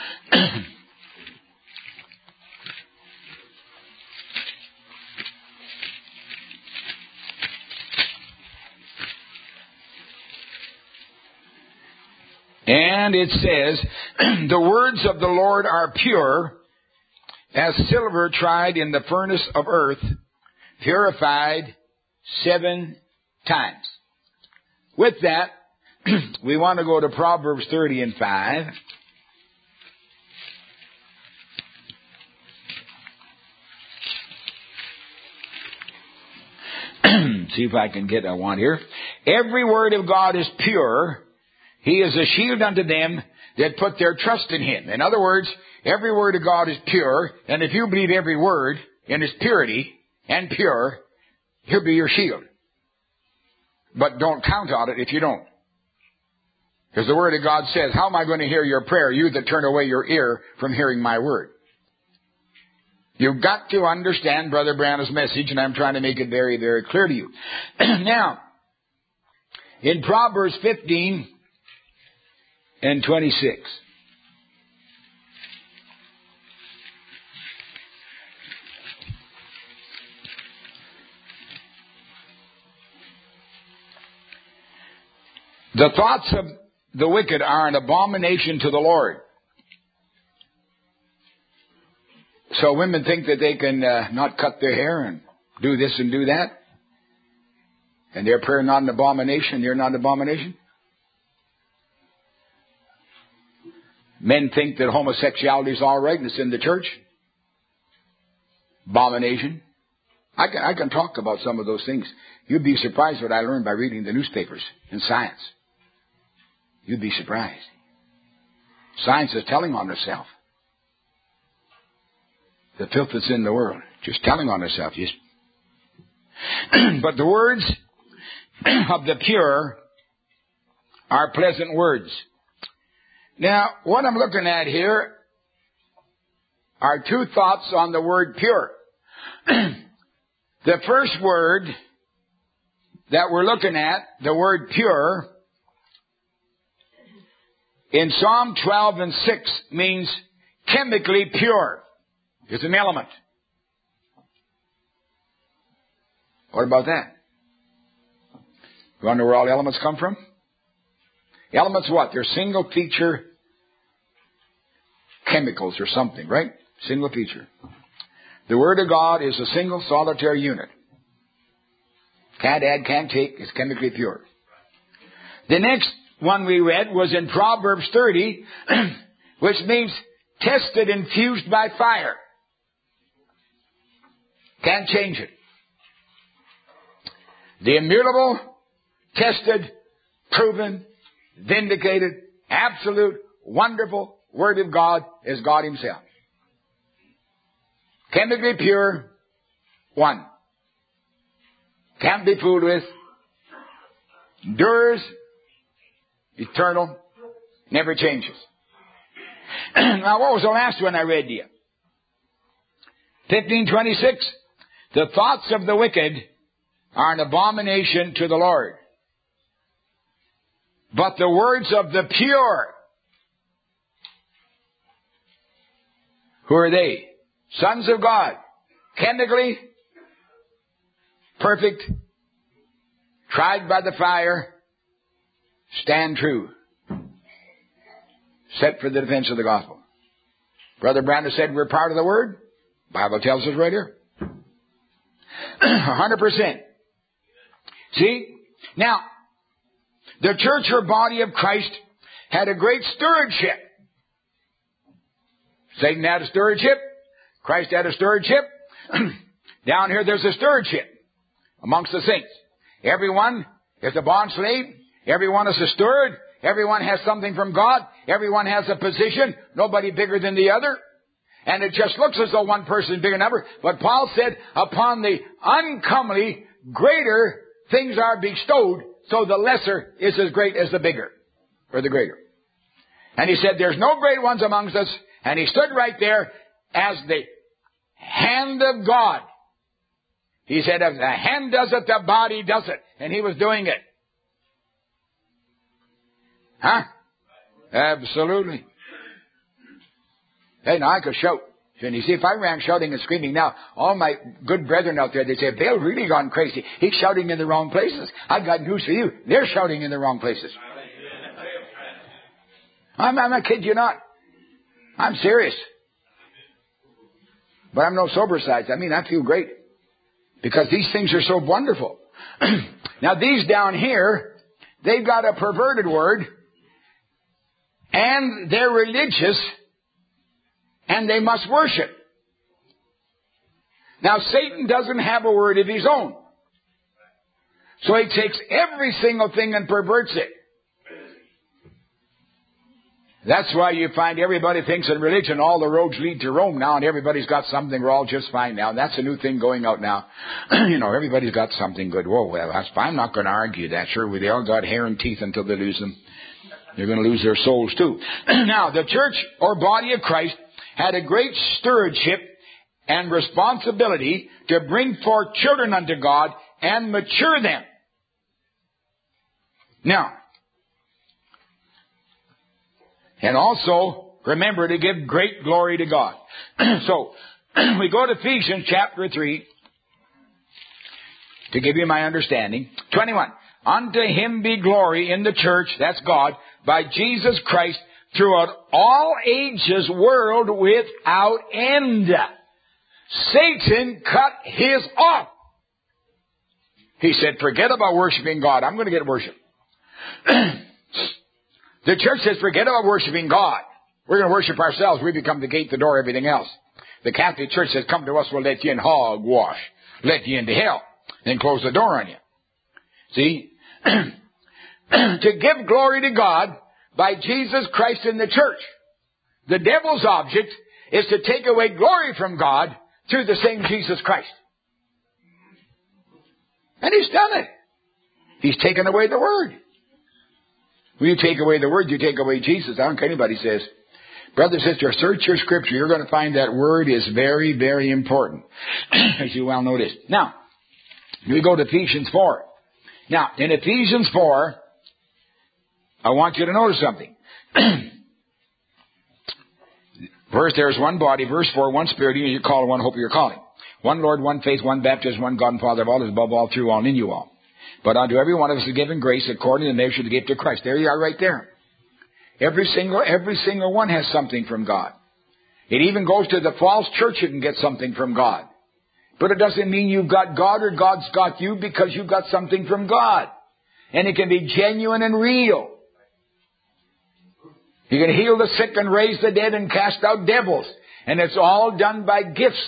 And it says, the words of the Lord are pure, as silver tried in the furnace of earth, purified seven times. With that, we want to go to Proverbs thirty and five. See if I can get a one here. Every word of God is pure. He is a shield unto them that put their trust in Him. In other words, every word of God is pure, and if you believe every word in its purity and pure, he'll be your shield. But don't count on it if you don't. Because the Word of God says, how am I going to hear your prayer, you that turn away your ear from hearing my word? You've got to understand Brother Branham's message, and I'm trying to make it very, very clear to you. Now, in Proverbs fifteen and twenty-six, the thoughts of the wicked are an abomination to the Lord. So women think that they can uh, not cut their hair and do this and do that. And their prayer not an abomination, they're not an abomination. Men think that homosexuality is all right and it's in the church. Abomination. I can, I can talk about some of those things. You'd be surprised what I learned by reading the newspapers and science. You'd be surprised. Science is telling on herself. The filth that's in the world. Just telling on herself. Just. But the words of the pure are pleasant words. Now, what I'm looking at here are two thoughts on the word pure. The first word that we're looking at, the word pure, in Psalm twelve and six means chemically pure. It's an element. What about that? You want to know where all elements come from? Elements what? They're single feature chemicals or something, right? Single feature. The Word of God is a single solitary unit. Can't add, can't take. It's chemically pure. The next one we read was in Proverbs thirty, which means tested and fused by fire. Can't change it. The immutable, tested, proven, vindicated, absolute, wonderful Word of God is God Himself. Chemically pure, one. Can't be fooled with. Endures, eternal, never changes. Now, what was the last one I read to you? fifteen twenty-six. The thoughts of the wicked are an abomination to the Lord. But the words of the pure, who are they? Sons of God. Chemically perfect, tried by the fire, stand true. Set for the defense of the gospel. Brother Branham said we're part of the Word. Bible tells us right here. A hundred percent. See? Now, the church or body of Christ had a great stewardship. Satan had a stewardship. Christ had a stewardship. Down here there's a stewardship amongst the saints. Everyone is a bond slave. Everyone is a steward. Everyone has something from God. Everyone has a position. Nobody bigger than the other. And it just looks as though one person is bigger than another. But Paul said, upon the uncomely, greater things are bestowed, so the lesser is as great as the bigger, or the greater. And he said, there's no great ones amongst us. And he stood right there as the hand of God. He said, if the hand does it, the body does it. And he was doing it. Huh? Absolutely. Hey, now I could shout. And you see, if I ran shouting and screaming now, all my good brethren out there, they'd say, Bill really gone crazy. He's shouting in the wrong places. I've got news for you. They're shouting in the wrong places. I'm, I'm not kidding you not. I'm serious. But I'm no sober sides. I mean, I feel great. Because these things are so wonderful. Now, these down here, they've got a perverted word. And they're religious. And they must worship. Now, Satan doesn't have a word of his own. So he takes every single thing and perverts it. That's why you find everybody thinks in religion all the roads lead to Rome now, and everybody's got something. We're all just fine now. And that's a new thing going out now. You know, everybody's got something good. Whoa, well, that's fine. I'm not going to argue that. Sure, they all got hair and teeth until they lose them. They're going to lose their souls too. Now, the church or body of Christ had a great stewardship and responsibility to bring forth children unto God and mature them. Now, and also, remember to give great glory to God. So, we go to Ephesians chapter three, to give you my understanding. twenty-one. Unto Him be glory in the church, that's God, by Jesus Christ, throughout all ages, world without end. Satan cut his off. He said, forget about worshiping God. I'm going to get worship. The church says, forget about worshiping God. We're going to worship ourselves. We become the gate, the door, everything else. The Catholic Church says, come to us, we'll let you in hogwash. Let you into hell. Then close the door on you. See? To give glory to God by Jesus Christ in the church. The devil's object is to take away glory from God through the same Jesus Christ. And He's done it. He's taken away the Word. When you take away the Word, you take away Jesus. I don't care anybody says. Brother, sister, search your Scripture. You're going to find that Word is very, very important. As you well noticed. Now, we go to Ephesians four. Now, in Ephesians four, I want you to notice something. First, there's one body. Verse four, one Spirit, you call, one hope of your calling. One Lord, one faith, one baptism, one God and Father of all, is above all, through all, and in you all. But unto every one of us is given grace according to the measure of the gift of Christ. There you are right there. Every single, every single one has something from God. It even goes to the false church you can get something from God. But it doesn't mean you've got God or God's got you, because you've got something from God. And it can be genuine and real. You can heal the sick and raise the dead and cast out devils. And it's all done by gifts.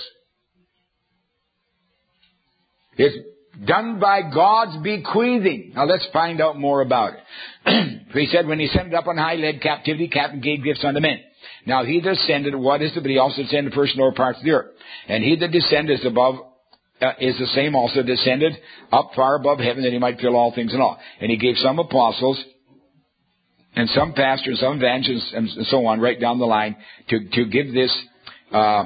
It's done by God's bequeathing. Now let's find out more about it. He said, when He ascended up on high, led captivity, captain gave gifts unto men. Now He that ascended, what is it? But He also descended first in lower parts of the earth. And He that descended is above, uh, is the same also descended up far above heaven, that He might fill all things in all. And He gave some apostles, and some pastors, some evangelists, and so on, right down the line, to, to give this, uh,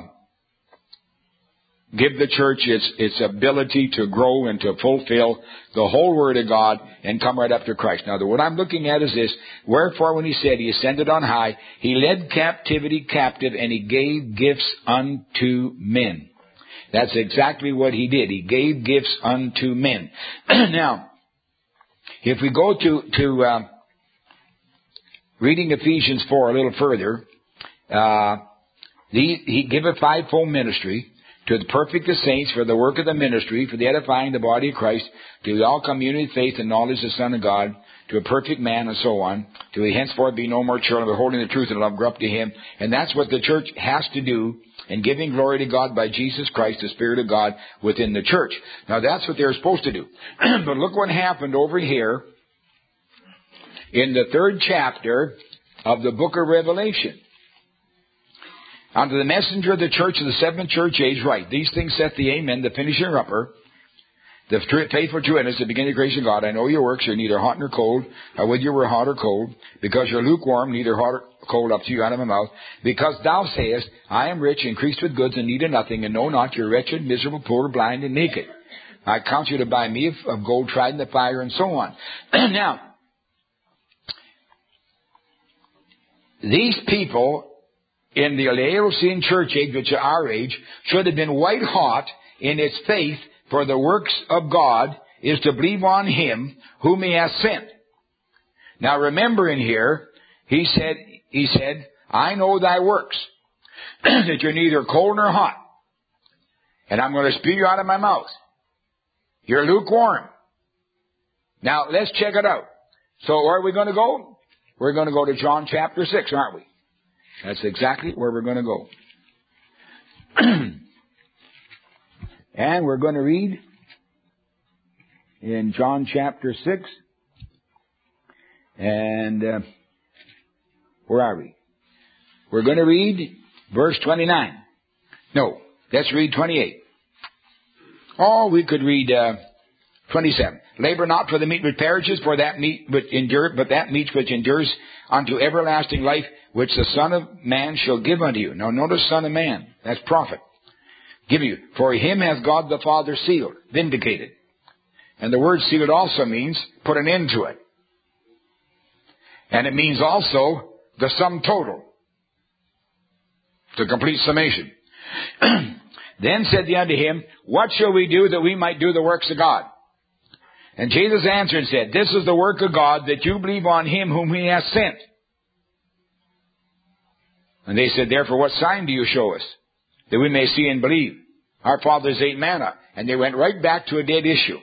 give the church its, its ability to grow and to fulfill the whole Word of God and come right up to Christ. Now, what I'm looking at is this. Wherefore, when He said He ascended on high, He led captivity captive, and He gave gifts unto men. That's exactly what He did. He gave gifts unto men. Now, if we go to, to, uh, reading Ephesians four a little further, uh, the, He giveth fivefold ministry to the perfect of saints for the work of the ministry, for the edifying the body of Christ, to the all come unity of faith and knowledge of the Son of God, to a perfect man, and so on, till we henceforth be no more children, but holding the truth and love, grow up to Him. And that's what the church has to do, in giving glory to God by Jesus Christ, the Spirit of God, within the church. Now that's what they're supposed to do. But look what happened over here in the third chapter of the book of Revelation. Unto the messenger of the church of the seventh church age write, these things saith the Amen, the finisher and upper, the faithful true witness, the beginning of the grace of God. I know your works, you're neither hot nor cold. I would you were hot or cold, because you're lukewarm, neither hot or cold up to you out of my mouth. Because thou sayest, I am rich, increased with goods, and need of nothing, and know not you're wretched, miserable, poor, blind, and naked. I count you to buy me of gold tried in the fire, and so on. Now, these people in the Laodicean church age, which are our age, should have been white hot in its faith, for the works of God is to believe on Him whom He hath sent. Now remember in here, He said, He said, I know thy works, that you're neither cold nor hot, and I'm going to spew you out of my mouth. You're lukewarm. Now let's check it out. So where are we going to go? We're going to go to John chapter six, aren't we? That's exactly where we're going to go. And we're going to read in John chapter six. And uh, where are we? We're going to read verse twenty-nine. No, let's read twenty-eight. Oh, we could read uh, twenty-seven. Labor not for the meat which perishes, for that meat which endure, but that meat which endures unto everlasting life, which the Son of Man shall give unto you. Now notice Son of Man. That's prophet. Give you. For him has God the Father sealed, vindicated. And the word sealed also means put an end to it. And it means also the sum total. The complete summation. Then said they unto him, what shall we do that we might do the works of God? And Jesus answered and said, this is the work of God, that you believe on him whom he hath sent. And they said, therefore, what sign do you show us, that we may see and believe? Our fathers ate manna. And they went right back to a dead issue.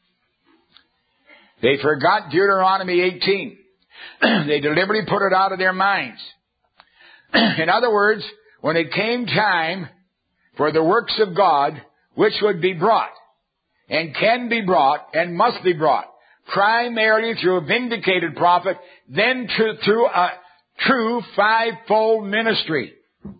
They forgot Deuteronomy eighteen. They deliberately put it out of their minds. In other words, when it came time for the works of God, which would be brought, and can be brought, and must be brought, primarily through a vindicated prophet, then to, through a true fivefold ministry.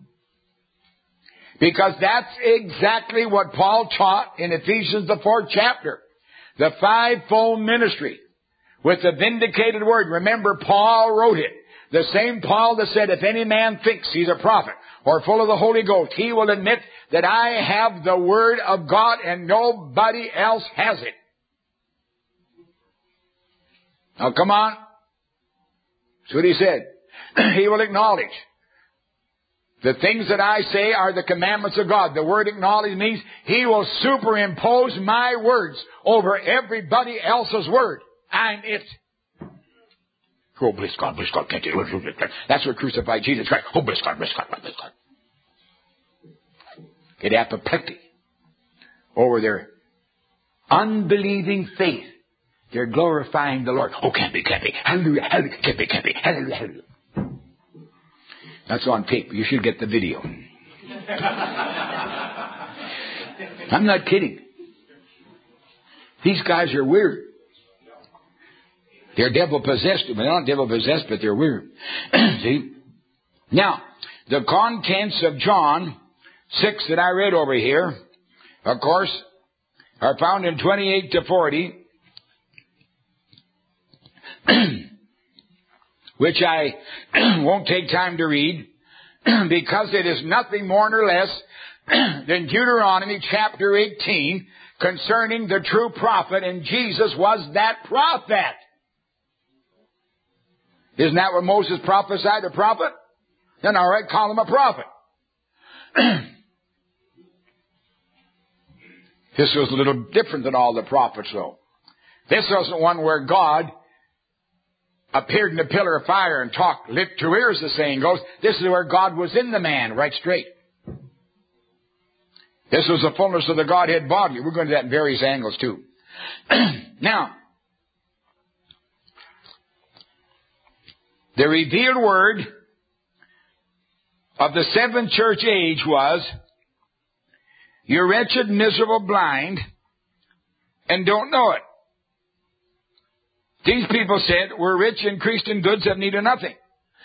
Because that's exactly what Paul taught in Ephesians, the fourth chapter. The fivefold ministry with the vindicated word. Remember, Paul wrote it. The same Paul that said, if any man thinks he's a prophet or full of the Holy Ghost, he will admit that I have the word of God and nobody else has it. Now come on. That's what he said. He will acknowledge. The things that I say are the commandments of God. The word acknowledge means he will superimpose my words over everybody else's word. I'm it. Oh, bless God, bless God. Can't you? That's what crucified Jesus Christ. Oh, bless God, bless God, bless God. Get apoplectic over their unbelieving faith. They're glorifying the Lord. Oh, can't be, can't be. Hallelujah, hallelujah, can't be, can't be. Hallelujah, hallelujah. That's on tape. You should get the video. I'm not kidding. These guys are weird. They're devil-possessed. Well, they're not devil-possessed, but they're weird. See? Now, the contents of John six that I read over here, of course, are found in twenty-eight to forty, which I won't take time to read, because it is nothing more nor less than Deuteronomy chapter eighteen concerning the true prophet, and Jesus was that prophet. Isn't that what Moses prophesied, a prophet? Then all right, call him a prophet. This was a little different than all the prophets, though. This wasn't one where God appeared in a pillar of fire and talked lip to ear, as the saying goes. This is where God was in the man, right straight. This was the fullness of the Godhead bodily. We're going to that in various angles, too. Now, the revealed word of the seventh church age was, you're wretched, miserable, blind, and don't know it. These people said, we're rich, increased in goods, have need of nothing.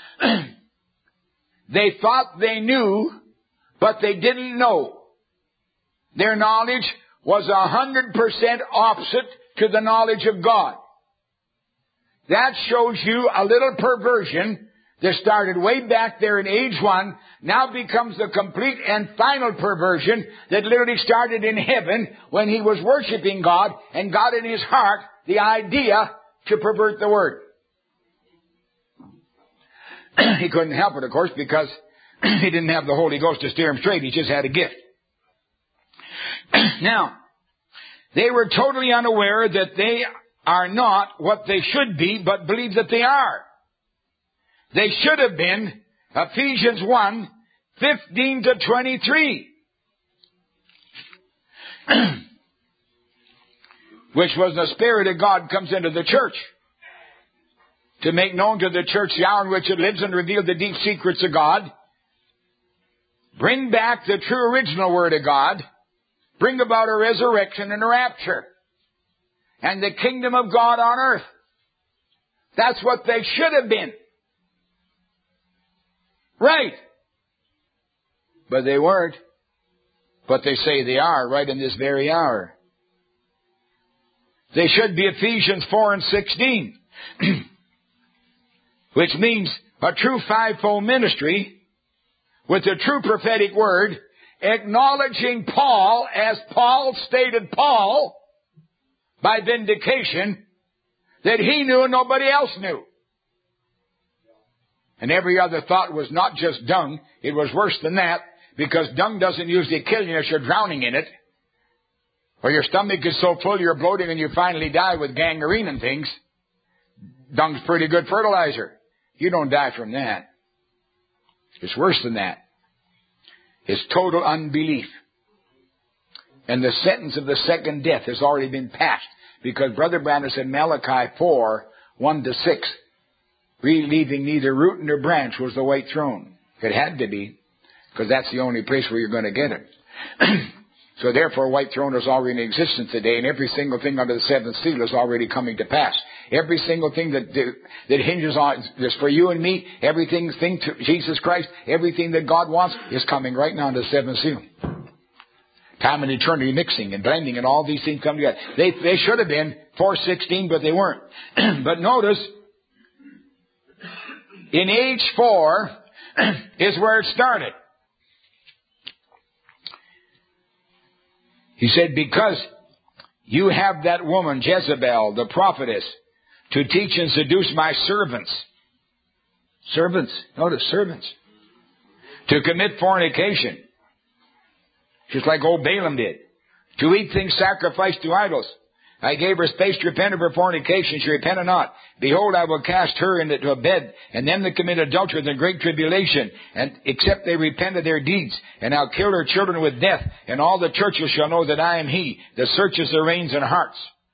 They thought they knew, but they didn't know. Their knowledge was a hundred percent opposite to the knowledge of God. That shows you a little perversion that started way back there in age one, now becomes the complete and final perversion that literally started in heaven when he was worshiping God and got in his heart the idea to pervert the word. He couldn't help it, of course, because he didn't have the Holy Ghost to steer him straight. He just had a gift. Now, they were totally unaware that they are not what they should be, but believe that they are. They should have been Ephesians one, fifteen to twenty-three. Which was the Spirit of God comes into the church to make known to the church the hour in which it lives and reveal the deep secrets of God. Bring back the true original Word of God. Bring about a resurrection and a rapture. And the kingdom of God on earth. That's what they should have been. Right. but they weren't. But they say they are right in this very hour. They should be Ephesians four and sixteen, which means a true fivefold ministry with a true prophetic word, acknowledging Paul as Paul stated Paul by vindication that he knew and nobody else knew. And every other thought was not just dung. It was worse than that, because dung doesn't usually kill you unless you're drowning in it. Or your stomach is so full you're bloating and you finally die with gangrene and things. Dung's pretty good fertilizer. You don't die from that. It's worse than that. It's total unbelief. And the sentence of the second death has already been passed, because Brother Branham said Malachi four, one to six, leaving neither root nor branch was the white throne. It had to be, because that's the only place where you're going to get it. So therefore, white throne is already in existence today, and every single thing under the seventh seal is already coming to pass. Every single thing that that hinges on this for you and me, everything thing to Jesus Christ, everything that God wants is coming right now under the seventh seal. Time and eternity mixing and blending, and all these things come together. They they should have been four sixteen, but they weren't. But notice, in age four is where it started. He said, because you have that woman, Jezebel, the prophetess, to teach and seduce my servants. Servants. Notice, servants. To commit fornication. Just like old Balaam did. To eat things sacrificed to idols. I gave her space to repent of her fornication. She repented not. Behold, I will cast her into a bed, and them that commit adultery in the great tribulation, and except they repent of their deeds. And I'll kill her children with death, and all the churches shall know that I am he, that searches the reins and hearts.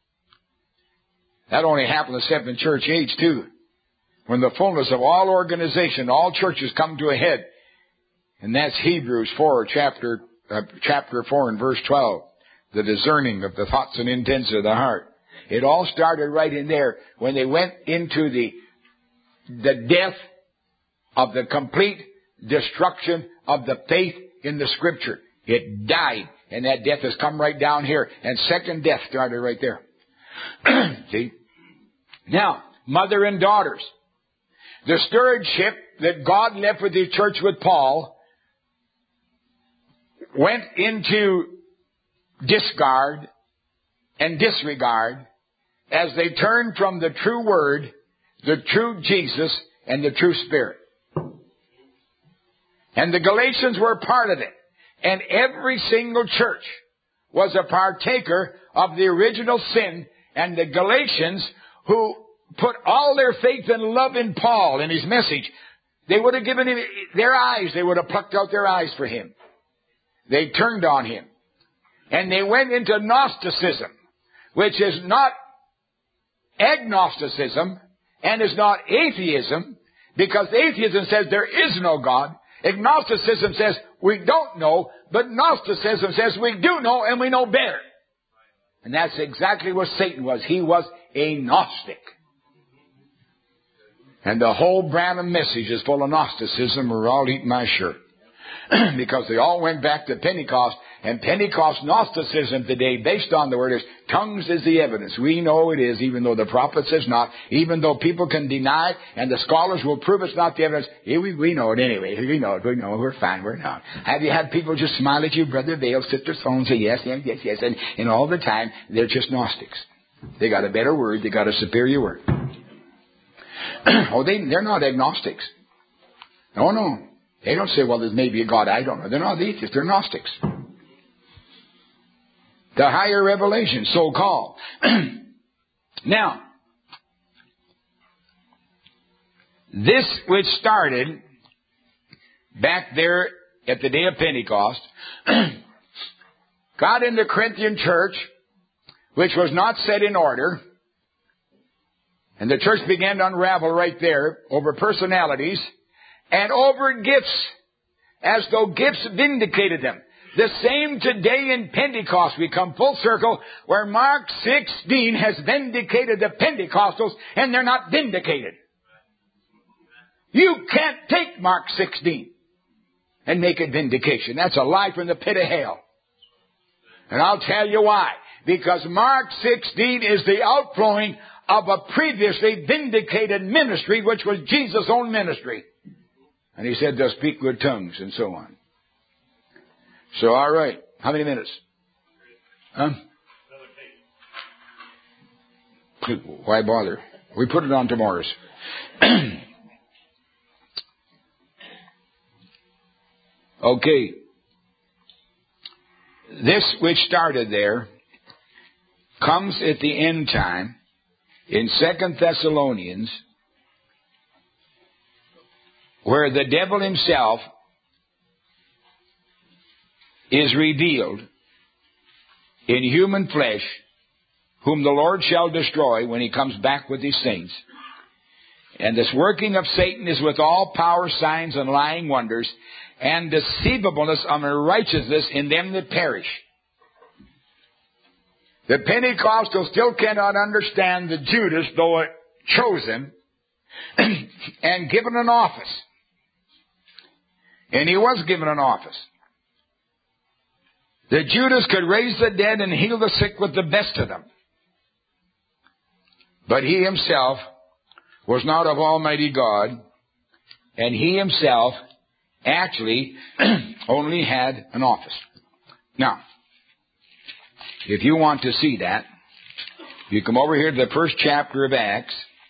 That only happened in the seventh church age, too. When the fullness of all organization, all churches come to a head. And that's Hebrews four, chapter, uh, chapter four and verse twelve. The discerning of the thoughts and intents of the heart. It all started right in there when they went into the, the death of the complete destruction of the faith in the Scripture. It died, and that death has come right down here. And second death started right there. See? Now, mother and daughters. The stewardship that God left with the church with Paul went into discard and disregard as they turned from the true Word, the true Jesus, and the true Spirit. And the Galatians were part of it. And every single church was a partaker of the original sin. And the Galatians, who put all their faith and love in Paul and his message, they would have given him their eyes. They would have plucked out their eyes for him. They turned on him. And they went into Gnosticism, which is not agnosticism and is not atheism, because atheism says there is no God. Agnosticism says we don't know, but Gnosticism says we do know and we know better. And that's exactly what Satan was. He was a Gnostic. And the whole Branham message is full of Gnosticism, or I'll eat my shirt. Because they all went back to Pentecost, and Pentecost Gnosticism today, based on the word, is tongues is the evidence. We know it is, even though the prophet says not, even though people can deny it, and the scholars will prove it's not the evidence. Yeah, we, we know it anyway. We know it. We know we're fine. We're not. Have you had people just smile at you, Brother Vail, sit their phone and say yes, yes, yes, yes, and, and all the time they're just Gnostics. They got a better word. They got a superior word. oh, they, they're not agnostics. No, no. They don't say, well, there's maybe a God. I don't know. They're not atheists. They're Gnostics. The higher revelation, so-called. Now, this which started back there at the day of Pentecost got in the Corinthian church, which was not set in order, and the church began to unravel right there over personalities and over gifts, as though gifts vindicated them. The same today in Pentecost. We come full circle where Mark sixteen has vindicated the Pentecostals, and they're not vindicated. You can't take Mark sixteen. and make it vindication. That's a lie from the pit of hell. And I'll tell you why. Because Mark sixteen is the outflowing of a previously vindicated ministry, which was Jesus' own ministry. And he said they'll speak with tongues and so on. So, all right. How many minutes? Huh? Why bother? We put it on tomorrow's. Okay. This which started there comes at the end time in Second Thessalonians, where the devil himself is revealed in human flesh, whom the Lord shall destroy when he comes back with his saints. And this working of Satan is with all power, signs, and lying wonders, and deceivableness of unrighteousness in them that perish. The Pentecostals still cannot understand that Judas, though chosen and given an office, and he was given an office, that Judas could raise the dead and heal the sick with the best of them. But he himself was not of Almighty God, and he himself actually only had an office. Now, if you want to see that, you come over here to the first chapter of Acts.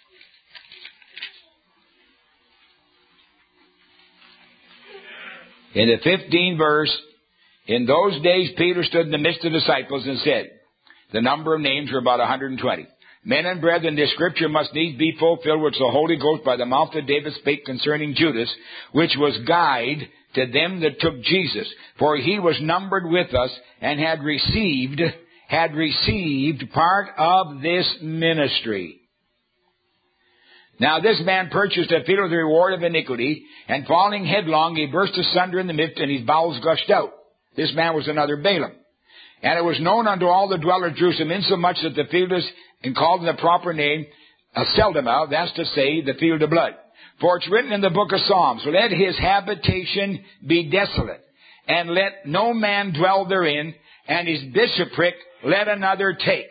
In the fifteenth verse, in those days Peter stood in the midst of the disciples and said, the number of names were about one hundred twenty. Men and brethren, this scripture must needs be fulfilled, which the Holy Ghost by the mouth of David spake concerning Judas, which was guide to them that took Jesus. For he was numbered with us and had received, had received part of this ministry. Now this man purchased a field of the reward of iniquity, and falling headlong, he burst asunder in the midst, and his bowels gushed out. This man was another Balaam. And it was known unto all the dwellers of Jerusalem, insomuch that the field is and called in the proper name, Aceldama, that's to say, the field of blood. For it's written in the book of Psalms, let his habitation be desolate, and let no man dwell therein, and his bishopric let another take.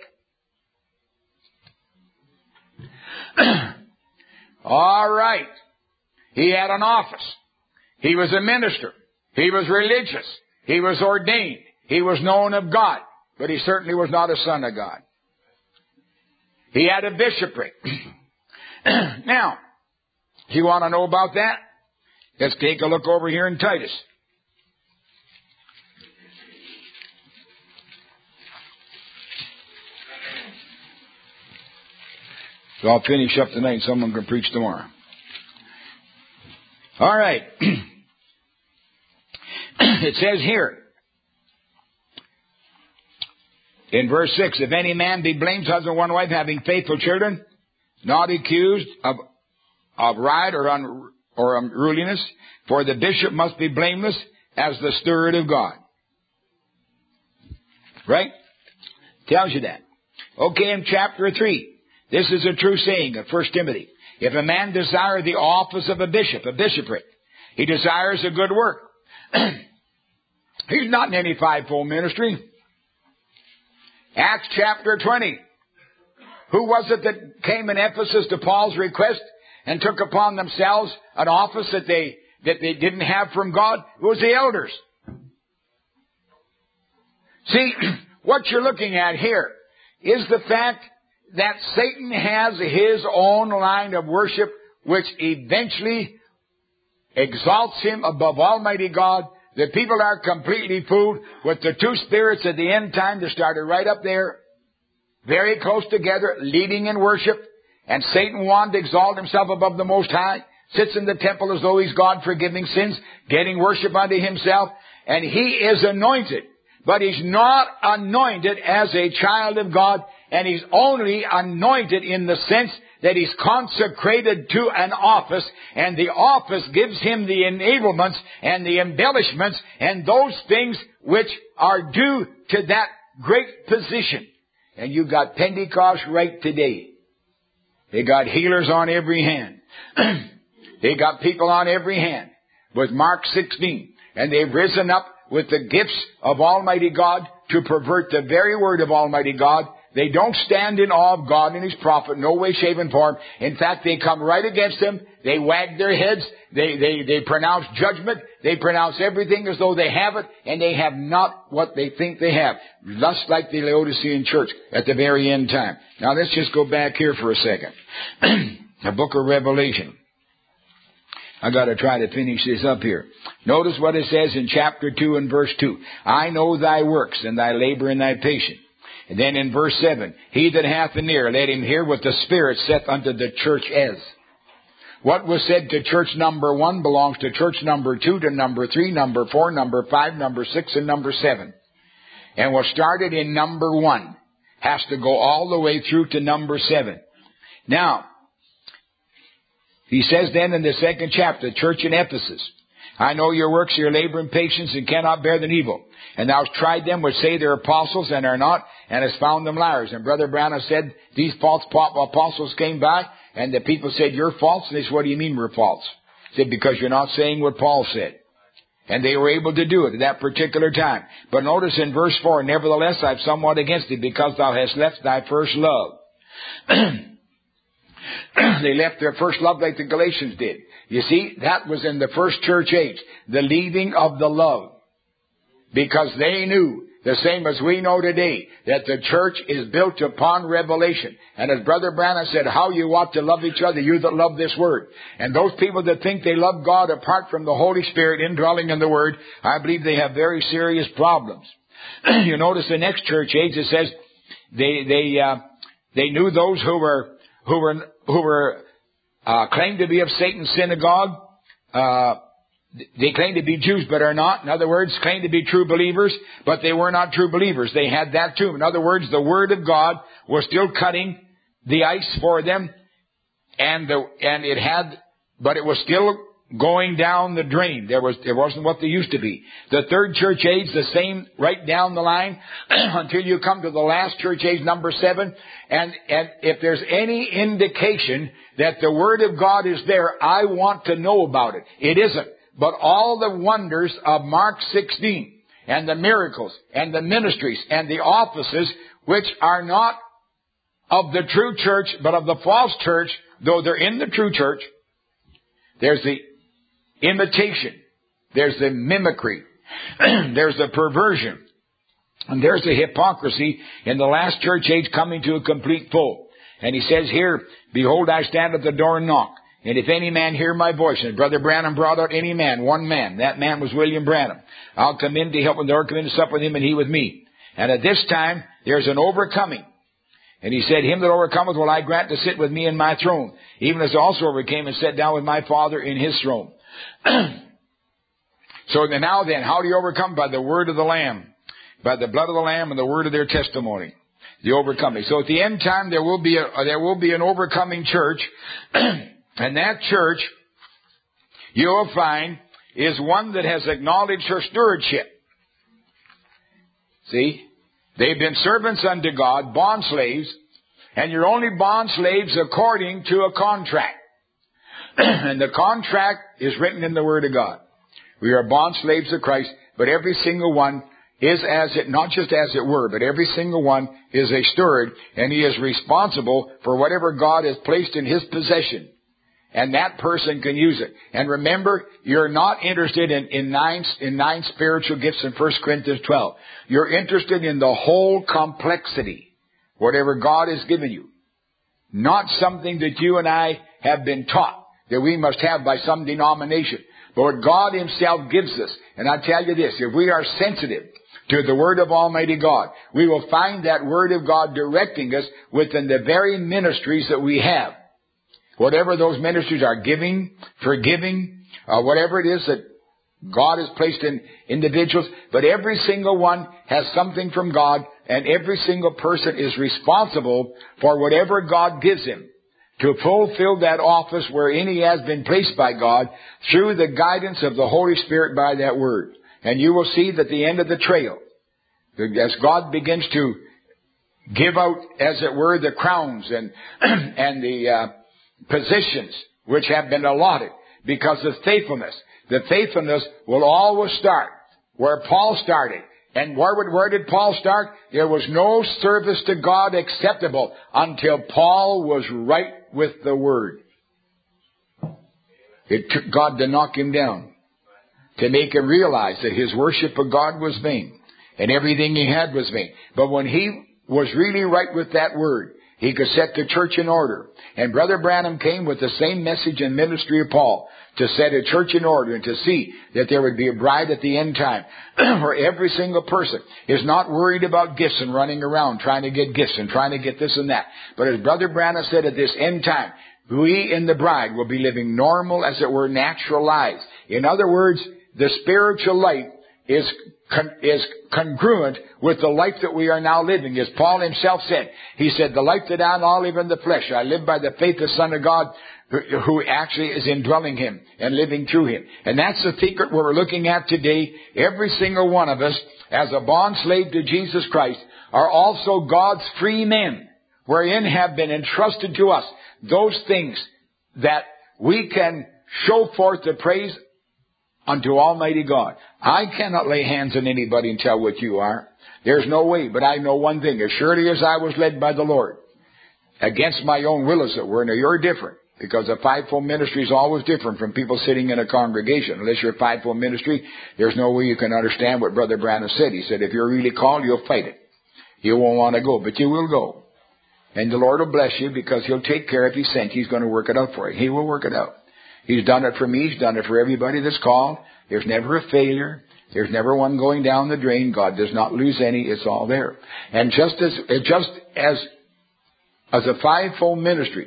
All right. He had an office. He was a minister. He was religious. He was ordained. He was known of God, but he certainly was not a son of God. He had a bishopric. Now, if you want to know about that, let's take a look over here in Titus. So I'll finish up tonight and someone can preach tomorrow. All right. It says here, in verse six, if any man be blamed, husband, one wife, having faithful children, not accused of, of riot or, un, or unruliness, for the bishop must be blameless as the steward of God. Right? Tells you that. Okay, in chapter three, this is a true saying of First Timothy. If a man desire the office of a bishop, a bishopric, he desires a good work. He's not in any fivefold ministry. Acts chapter twenty. Who was it that came in Ephesus to Paul's request and took upon themselves an office that they that they didn't have from God? It was the elders. See, what you're looking at here is the fact that Satan has his own line of worship, which eventually exalts him above Almighty God. The people are completely fooled with the two spirits at the end time that started right up there, very close together, leading in worship. And Satan wanted to exalt himself above the Most High, sits in the temple as though he's God forgiving sins, getting worship unto himself. And he is anointed, but he's not anointed as a child of God, and he's only anointed in the sense that he's consecrated to an office, and the office gives him the enablements and the embellishments and those things which are due to that great position. And you've got Pentecost right today. They got healers on every hand. They got people on every hand with Mark sixteen. and they've risen up with the gifts of Almighty God to pervert the very word of Almighty God. They don't stand in awe of God and His prophet, no way, shape, and form. In fact, they come right against Him. They wag their heads. They, they, they pronounce judgment. They pronounce everything as though they have it, and they have not what they think they have. Just like the Laodicean church at the very end time. Now let's just go back here for a second. The book of Revelation. I gotta try to finish this up here. Notice what it says in chapter two and verse two. I know thy works and thy labor and thy patience. And then in verse seven, he that hath an ear, let him hear what the Spirit saith unto the church as. What was said to church number one belongs to church number two, to number three, number four, number five, number six, and number seven. And what started in number one has to go all the way through to number seven. Now, he says then in the second chapter, the church in Ephesus, I know your works, your labor and patience, and cannot bear the evil. And thou hast tried them which say they're apostles and are not, and hast found them liars. And Brother Branham said these false apostles came by, and the people said, you're false. And they said, what do you mean we're false? He said, because you're not saying what Paul said. And they were able to do it at that particular time. But notice in verse four, nevertheless I've somewhat against thee, because thou hast left thy first love. They left their first love like the Galatians did. You see, that was in the first church age, the leaving of the love. Because they knew, the same as we know today, that the church is built upon revelation. And as Brother Branham said, how you ought to love each other, you that love this word. And those people that think they love God apart from the Holy Spirit indwelling in the word, I believe they have very serious problems. You notice the next church age, it says, they, they, uh, they knew those who were, who were, who were, uh, claimed to be of Satan's synagogue, uh, They claim to be Jews but are not. In other words, claim to be true believers, but they were not true believers. They had that too. In other words, the Word of God was still cutting the ice for them, and the, and it had, but it was still going down the drain. There was, it wasn't what they used to be. The third church age, the same right down the line until you come to the last church age, number seven. And, and if there's any indication that the Word of God is there, I want to know about it. It isn't. But all the wonders of Mark sixteen, and the miracles, and the ministries, and the offices, which are not of the true church, but of the false church, though they're in the true church, there's the imitation, there's the mimicry, there's the perversion, and there's the hypocrisy in the last church age coming to a complete full. And he says here, behold, I stand at the door and knock. And if any man hear my voice, and Brother Branham brought out any man, one man, that man was William Branham. I'll come in to help him, or come in to sup with him, and he with me. And at this time, there's an overcoming. And he said, him that overcometh will I grant to sit with me in my throne, even as I also overcame and sat down with my Father in his throne. So then, now then, how do you overcome? By the word of the Lamb, by the blood of the Lamb and the word of their testimony. The overcoming. So at the end time, there will be a, there will be an overcoming church. And that church, you'll find, is one that has acknowledged her stewardship. See? They've been servants unto God, bond slaves, and you're only bond slaves according to a contract. And the contract is written in the Word of God. We are bond slaves of Christ, but every single one is as it, not just as it were, but every single one is a steward, and he is responsible for whatever God has placed in his possession. And that person can use it. And remember, you're not interested in, in nine, in nine spiritual gifts in First Corinthians twelve. You're interested in the whole complexity, whatever God has given you. Not something that you and I have been taught that we must have by some denomination. But what God himself gives us. And I tell you this, if we are sensitive to the Word of Almighty God, we will find that Word of God directing us within the very ministries that we have. Whatever those ministries are, giving, forgiving, uh, whatever it is that God has placed in individuals. But every single one has something from God, and every single person is responsible for whatever God gives him to fulfill that office wherein he has been placed by God through the guidance of the Holy Spirit by that Word. And you will see that the end of the trail, as God begins to give out, as it were, the crowns and, and the, uh, positions which have been allotted because of faithfulness. The faithfulness will always start where Paul started. And where, would, where did Paul start? There was no service to God acceptable until Paul was right with the Word. It took God to knock him down, to make him realize that his worship of God was vain, and everything he had was vain. But when he was really right with that Word, he could set the church in order. And Brother Branham came with the same message and ministry of Paul, to set a church in order and to see that there would be a bride at the end time where every single person is not worried about gifts and running around trying to get gifts and trying to get this and that. But as Brother Branham said, at this end time, we in the bride will be living normal, as it were, natural lives. In other words, the spiritual life is con- is congruent with the life that we are now living. As Paul himself said, he said, the life that I now live in the flesh, I live by the faith of the Son of God, who actually is indwelling him and living through him. And that's the secret we're looking at today. Every single one of us, as a bond slave to Jesus Christ, are also God's free men, wherein have been entrusted to us those things that we can show forth the praise unto Almighty God. I cannot lay hands on anybody and tell what you are. There's no way, but I know one thing. As surely as I was led by the Lord, against my own will, as it were. Now, you're different, because a fivefold ministry is always different from people sitting in a congregation. Unless you're a fivefold ministry, there's no way you can understand what Brother Branham said. He said, if you're really called, you'll fight it. You won't want to go, but you will go. And the Lord will bless you, because He'll take care if He sent. He's going to work it out for you. He will work it out. He's done it for me. He's done it for everybody that's called. There's never a failure. There's never one going down the drain. God does not lose any. It's all there. And just as, just as, as a fivefold ministry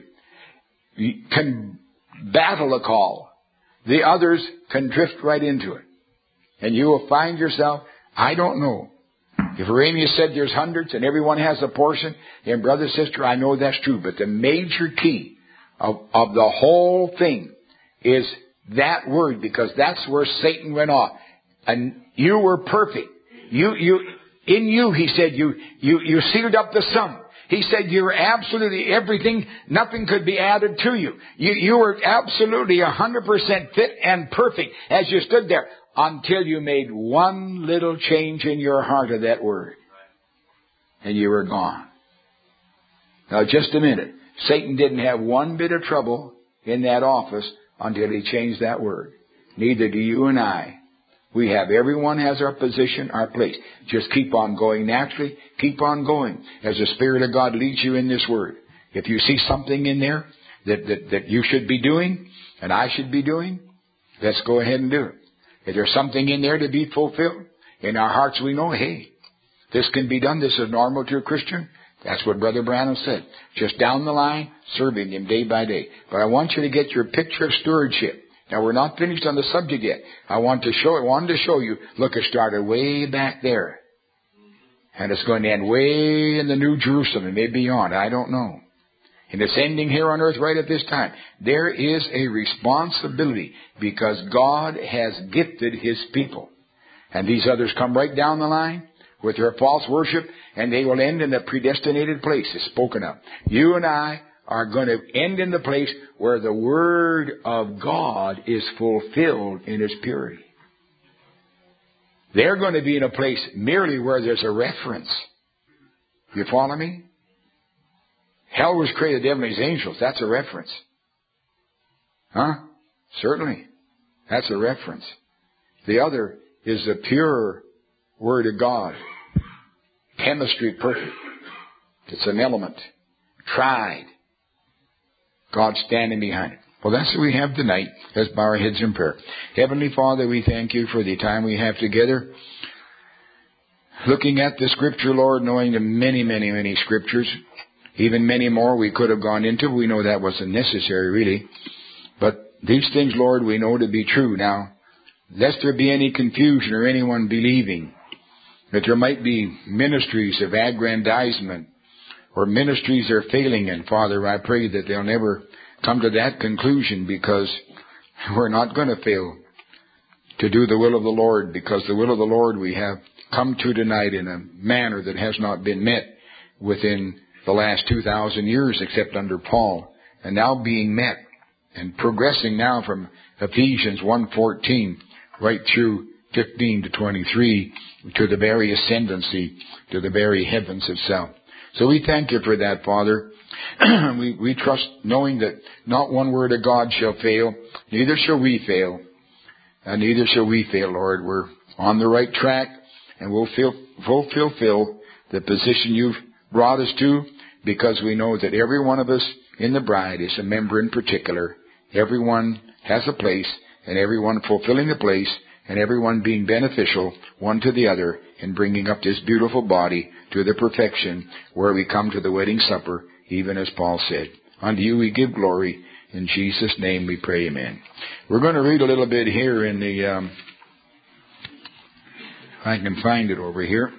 can battle a call, the others can drift right into it. And you will find yourself, I don't know. If Arrhenius said there's hundreds and everyone has a portion, then brother, sister, I know that's true. But the major key of, of the whole thing is that word, because that's where Satan went off. And you were perfect. You, you, in you, he said, you, you, you sealed up the sum. He said you were absolutely everything. Nothing could be added to you. You, you were absolutely a hundred percent fit and perfect as you stood there, until you made one little change in your heart of that word. And you were gone. Now just a minute. Satan didn't have one bit of trouble in that office until he changed that word. Neither do you and I. We have, everyone has our position, our place. Just keep on going naturally. Keep on going as the Spirit of God leads you in this word. If you see something in there that, that, that you should be doing and I should be doing, let's go ahead and do it. If there's something in there to be fulfilled, in our hearts we know, hey, this can be done. This is normal to a Christian. That's what Brother Branham said. Just down the line, serving Him day by day. But I want you to get your picture of stewardship. Now, we're not finished on the subject yet. I want to show, I wanted to show you, look, it started way back there. And it's going to end way in the New Jerusalem and maybe beyond. I don't know. And it's ending here on earth right at this time. There is a responsibility, because God has gifted His people. And these others come right down the line with their false worship, and they will end in the predestinated place is spoken of. You and I are going to end in the place where the Word of God is fulfilled in its purity. They're going to be in a place merely where there's a reference. You follow me? Hell was created, the devil and his angels. That's a reference. Huh? Certainly. That's a reference. The other is the pure Word of God. Chemistry perfect. It's an element. Tried. God standing behind it. Well, that's what we have tonight. Let's bow our heads in prayer. Heavenly Father, we thank You for the time we have together. Looking at the Scripture, Lord, knowing the many, many, many Scriptures. Even many more we could have gone into. We know that wasn't necessary, really. But these things, Lord, we know to be true. Now, lest there be any confusion or anyone believing that there might be ministries of aggrandizement or ministries they're failing in, Father, I pray that they'll never come to that conclusion, because we're not going to fail to do the will of the Lord, because the will of the Lord we have come to tonight in a manner that has not been met within the last two thousand years except under Paul, and now being met and progressing now from Ephesians one fourteen right through fifteen to twenty-three to the very ascendancy, to the very heavens itself. So we thank you for that, Father. we, we trust knowing that not one word of God shall fail, neither shall we fail, and neither shall we fail, Lord. We're on the right track, and we'll, feel, we'll fulfill the position you've brought us to, because we know that every one of us in the bride is a member in particular. Everyone has a place, and everyone fulfilling the place, and everyone being beneficial one to the other in bringing up this beautiful body to the perfection where we come to the wedding supper, even as Paul said. Unto you we give glory. In Jesus' name we pray, amen. We're going to read a little bit here in the, um, if I can find it over here.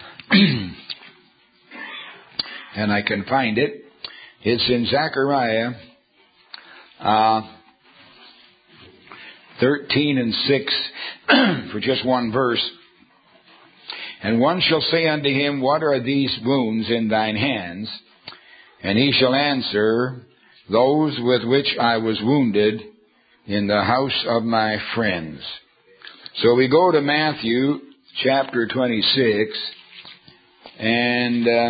And I can find it. It's in Zechariah uh, thirteen and six for just one verse. And one shall say unto him, What are these wounds in thine hands? And he shall answer, Those with which I was wounded in the house of my friends. So we go to Matthew chapter twenty-six, and uh,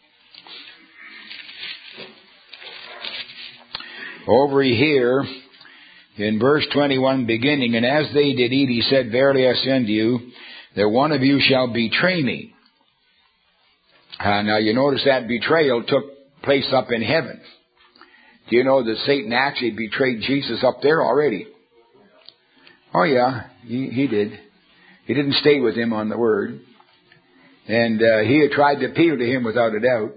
over here in verse twenty-one beginning, And as they did eat, he said, Verily I say unto you, that one of you shall betray me. Uh, now you notice that betrayal took place up in heaven. Do you know that Satan actually betrayed Jesus up there already? Oh yeah, he, he did. He didn't stay with him on the word. And uh, he had tried to appeal to him without a doubt.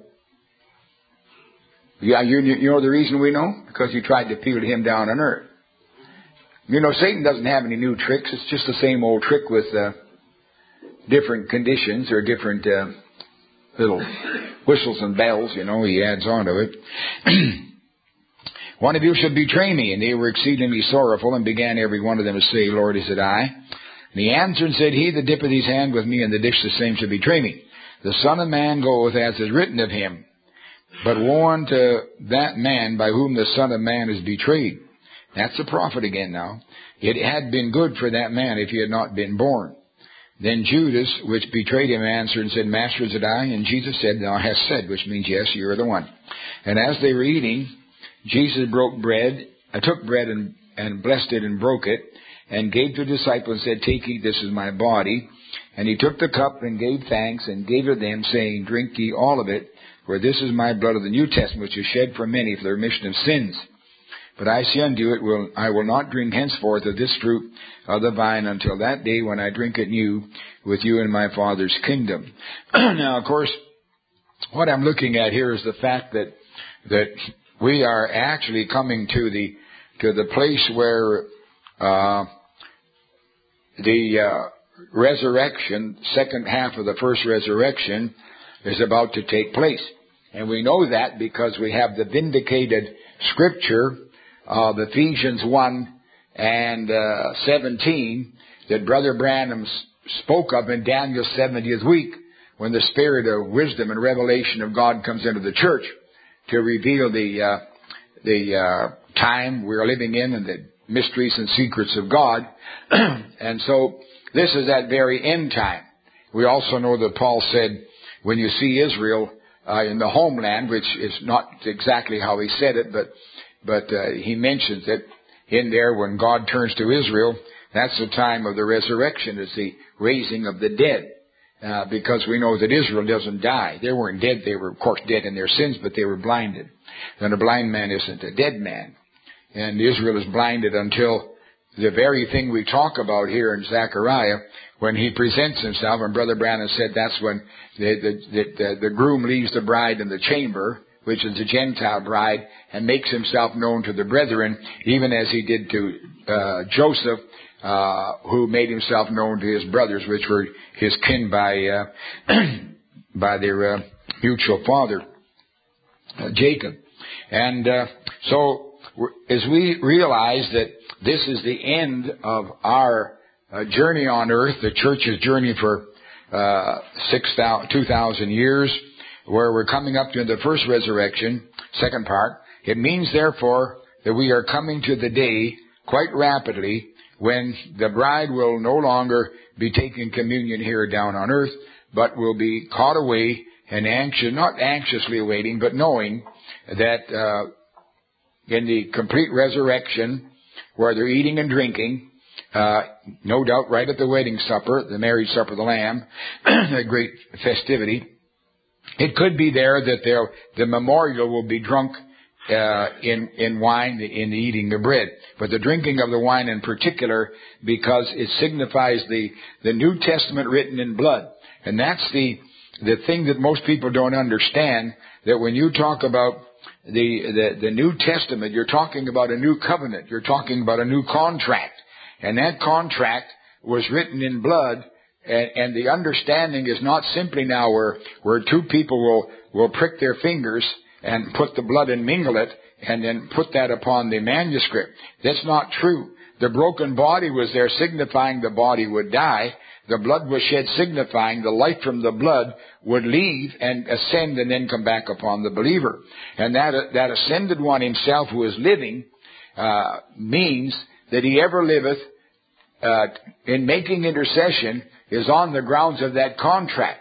Yeah, you, you know the reason we know? Because he tried to appeal to him down on earth. You know, Satan doesn't have any new tricks. It's just the same old trick with uh, different conditions or different uh, little whistles and bells, you know, he adds on to it. One of you shall betray me. And they were exceedingly sorrowful, and began every one of them to say, Lord, is it I? And he answered and said, He that dippeth his hand with me in the dish, the same shall betray me. The Son of Man goeth as is written of him. But woe unto that man by whom the Son of Man is betrayed. That's the prophet again now. It had been good for that man if he had not been born. Then Judas, which betrayed him, answered and said, Master, is it I? And Jesus said, Thou hast said, which means, yes, you're the one. And as they were eating, Jesus broke bread, I took bread and, and blessed it and broke it, and gave to the disciples and said, Take, eat, this is my body. And he took the cup and gave thanks and gave it them, saying, Drink ye all of it, for this is my blood of the New Testament, which is shed for many for the remission of sins. But I say unto you, it will, I will not drink henceforth of this fruit of the vine until that day when I drink it new with you in my Father's kingdom. Now, of course, what I'm looking at here is the fact that that we are actually coming to the to the place where uh, the uh, resurrection, second half of the first resurrection, is about to take place. And we know that because we have the vindicated scripture of Ephesians one and uh, seventeen that Brother Branham spoke of in Daniel's seventieth week, when the spirit of wisdom and revelation of God comes into the church to reveal the uh, the uh, time we're living in and the mysteries and secrets of God. And so this is that very end time. We also know that Paul said, when you see Israel uh, in the homeland, which is not exactly how he said it, but but uh, he mentions it in there when God turns to Israel. That's the time of the resurrection, is the raising of the dead. Uh, because we know that Israel doesn't die. They weren't dead. They were, of course, dead in their sins, but they were blinded. And a blind man isn't a dead man. And Israel is blinded until the very thing we talk about here in Zechariah, when he presents himself, and Brother Branham said that's when the, the, the, the groom leaves the bride in the chamber, which is the Gentile bride, and makes himself known to the brethren, even as he did to uh, Joseph, uh, who made himself known to his brothers, which were his kin by uh, by their uh, mutual father, uh, Jacob. And uh, so as we realize that this is the end of our uh, journey on earth, the church's journey for uh, six thousand, two thousand years, where we're coming up to the first resurrection, second part, it means therefore that we are coming to the day quite rapidly when the bride will no longer be taking communion here down on earth, but will be caught away and anxious, not anxiously awaiting, but knowing that uh, in the complete resurrection, where they're eating and drinking, uh, no doubt right at the wedding supper, the marriage supper of the Lamb, a great festivity, it could be there that the memorial will be drunk uh, in, in wine, in the eating of bread. But the drinking of the wine in particular, because it signifies the, the New Testament written in blood. And that's the, the thing that most people don't understand, that when you talk about the, the, the New Testament, you're talking about a new covenant. You're talking about a new contract. And that contract was written in blood. And, and the understanding is not simply now where, where two people will, will prick their fingers and put the blood and mingle it and then put that upon the manuscript. That's not true. The broken body was there signifying the body would die. The blood was shed signifying the life from the blood would leave and ascend and then come back upon the believer. And that, that ascended one himself who is living, uh, means that he ever liveth, uh, in making intercession is on the grounds of that contract.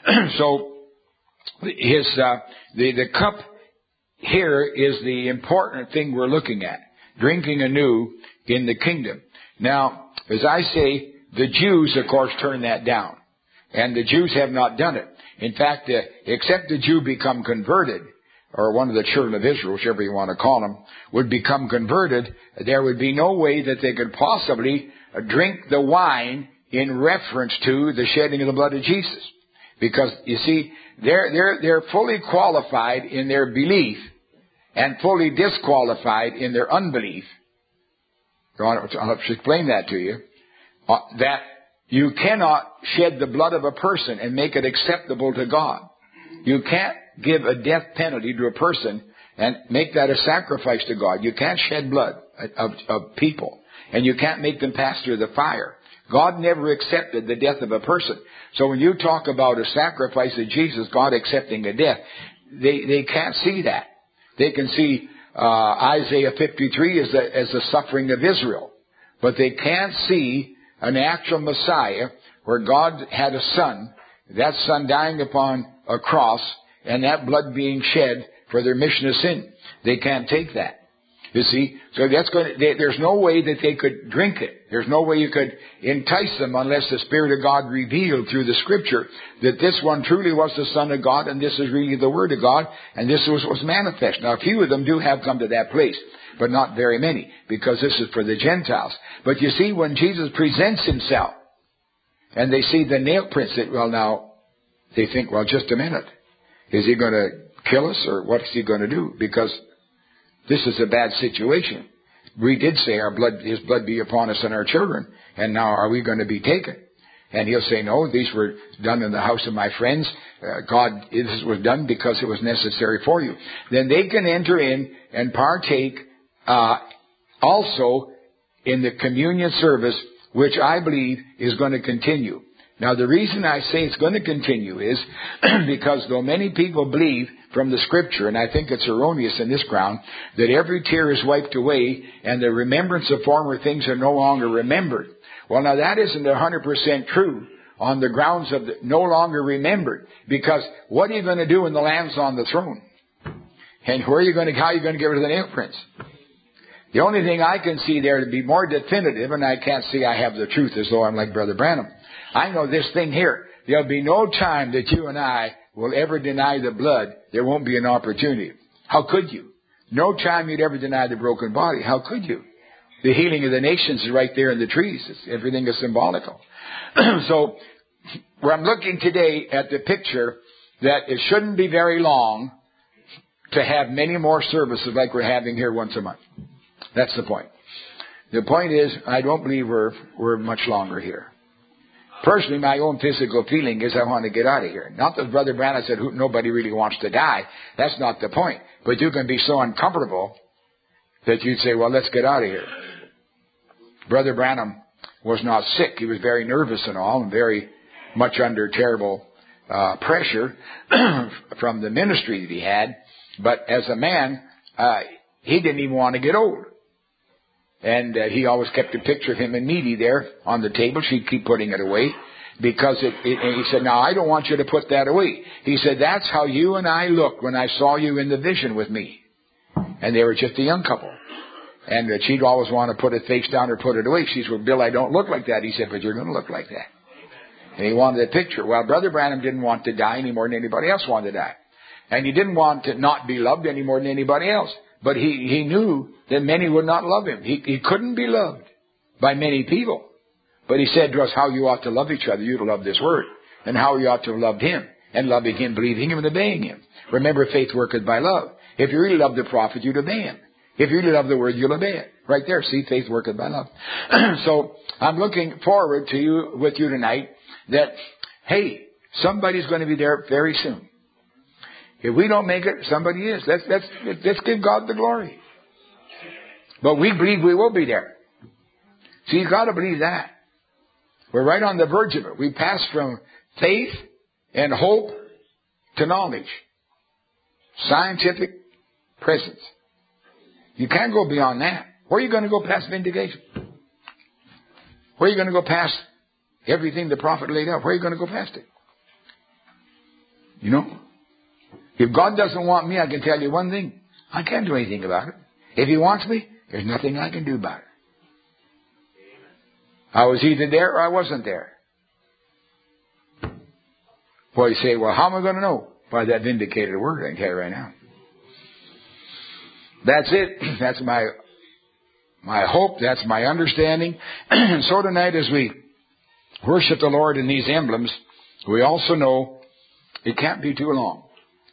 So his, uh, the, the cup here is the important thing we're looking at. Drinking anew in the kingdom. Now, as I say, the Jews, of course, turn that down. And the Jews have not done it. In fact, uh, except the Jew become converted, or one of the children of Israel, whichever you want to call them, would become converted, there would be no way that they could possibly uh, drink the wine in reference to the shedding of the blood of Jesus. Because, you see, they're, they're, they're fully qualified in their belief and fully disqualified in their unbelief. I'll explain that to you. Uh, that you cannot shed the blood of a person and make it acceptable to God. You can't give a death penalty to a person and make that a sacrifice to God. You can't shed blood of, of people. And you can't make them pass through the fire. God never accepted the death of a person. So when you talk about a sacrifice of Jesus, God accepting a death, they, they can't see that. They can see uh, Isaiah fifty-three as the, as the suffering of Israel. But they can't see an actual Messiah where God had a son, that son dying upon a cross, and that blood being shed for their remission of sin. They can't take that. You see, so that's going to, they, there's no way that they could drink it. There's no way you could entice them unless the Spirit of God revealed through the Scripture that this one truly was the Son of God and this is really the Word of God and this was, was manifest. Now, a few of them do have come to that place, but not very many, because this is for the Gentiles. But you see, when Jesus presents Himself and they see the nail prints, that, well, now, they think, well, just a minute. Is He going to kill us or what is He going to do? Because this is a bad situation. We did say our blood, His blood be upon us and our children. And now are we going to be taken? And He'll say, no, these were done in the house of my friends. Uh, God, this was done because it was necessary for you. Then they can enter in and partake uh, also in the communion service, which I believe is going to continue. Now, the reason I say it's going to continue is because though many people believe from the Scripture, and I think it's erroneous in this ground, that every tear is wiped away and the remembrance of former things are no longer remembered. Well, now that isn't one hundred percent true on the grounds of the no longer remembered. Because what are you going to do when the Lamb's on the throne? And where are you going to, how are you going to get rid of the nail prints? The only thing I can see there to be more definitive, and I can't see I have the truth as though I'm like Brother Branham. I know this thing here. There'll be no time that you and I will ever deny the blood. There won't be an opportunity. How could you? No time you'd ever deny the broken body. How could you? The healing of the nations is right there in the trees. It's, everything is symbolical. So, where I'm looking today at the picture that it shouldn't be very long to have many more services like we're having here once a month. That's the point. The point is, I don't believe we're, we're much longer here. Personally, my own physical feeling is I want to get out of here. Not that Brother Branham said nobody really wants to die. That's not the point. But you can be so uncomfortable that you'd say, well, let's get out of here. Brother Branham was not sick. He was very nervous and all and very much under terrible uh, pressure from the ministry that he had. But as a man, uh, he didn't even want to get old. And uh, he always kept a picture of him and Meady there on the table. She'd keep putting it away because it, it, and he said, now I don't want you to put that away. He said, that's how you and I looked when I saw you in the vision with me. And they were just a young couple. And uh, she'd always want to put it face down or put it away. She said, well, Bill, I don't look like that. He said, but you're going to look like that. And he wanted a picture. Well, Brother Branham didn't want to die any more than anybody else wanted to die. And he didn't want to not be loved any more than anybody else. But he, he knew that many would not love him. He, he couldn't be loved by many people. But he said to us how you ought to love each other. You to love this word. And how you ought to have loved him. And loving him, believing him, and obeying him. Remember, faith worketh by love. If you really love the prophet, you'd obey him. If you really love the word, you'll obey it. Right there. See, faith worketh by love. So I'm looking forward to you, with you tonight, that, hey, somebody's going to be there very soon. If we don't make it, somebody is. Let's, let's, let's give God the glory. But we believe we will be there. See, you've got to believe that. We're right on the verge of it. We passed from faith and hope to knowledge. Scientific presence. You can't go beyond that. Where are you going to go past vindication? Where are you going to go past everything the prophet laid out? Where are you going to go past it? You know? If God doesn't want me, I can tell you one thing. I can't do anything about it. If He wants me, there's nothing I can do about it. I was either there or I wasn't there. Well, you say, well, how am I going to know? By that vindicated word, I can tell you right now. That's it. That's my my hope. That's my understanding. And so tonight as we worship the Lord in these emblems, we also know it can't be too long.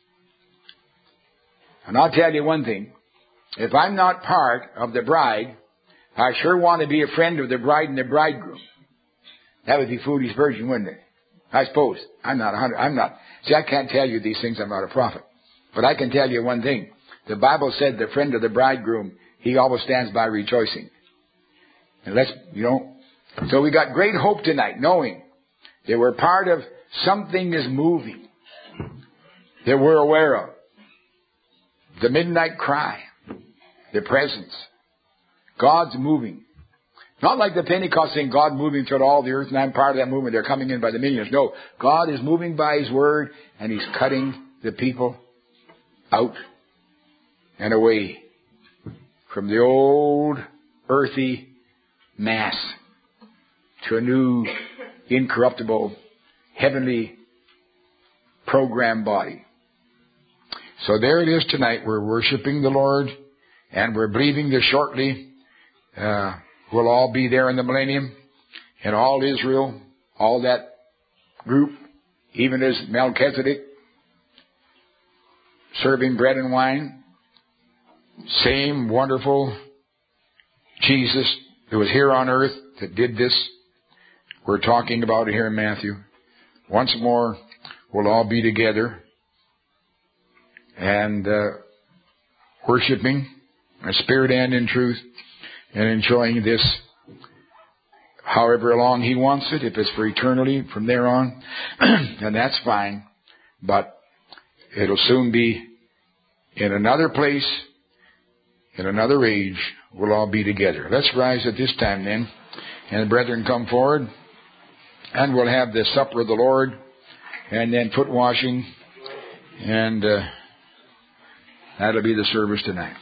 And I'll tell you one thing. If I'm not part of the bride, I sure want to be a friend of the bride and the bridegroom. That would be foolish virgin, wouldn't it? I suppose. I'm not a hundred. I'm not. See, I can't tell you these things. I'm not a prophet. But I can tell you one thing. The Bible said the friend of the bridegroom, he always stands by rejoicing. And let's, you know. So we got great hope tonight, knowing that we're part of something is moving that we're aware of. The midnight cry. The presence. God's moving. Not like the Pentecost thing, God moving throughout all the earth, and I'm part of that movement. They're coming in by the millions. No, God is moving by His word, and He's cutting the people out and away from the old earthy mass to a new, incorruptible, heavenly program body. So there it is tonight. We're worshiping the Lord, and we're believing that shortly uh, we'll all be there in the millennium, and all Israel, all that group, even as Melchizedek, serving bread and wine. Same wonderful Jesus that was here on earth that did this. We're talking about it here in Matthew. Once more, we'll all be together and uh, worshiping in spirit and in truth and enjoying this however long He wants it. If it's for eternity from there on, then that's fine. But it'll soon be in another place, in another age, we'll all be together. Let's rise at this time then, and the brethren come forward, and we'll have the supper of the Lord, and then foot washing, and uh, that'll be the service tonight.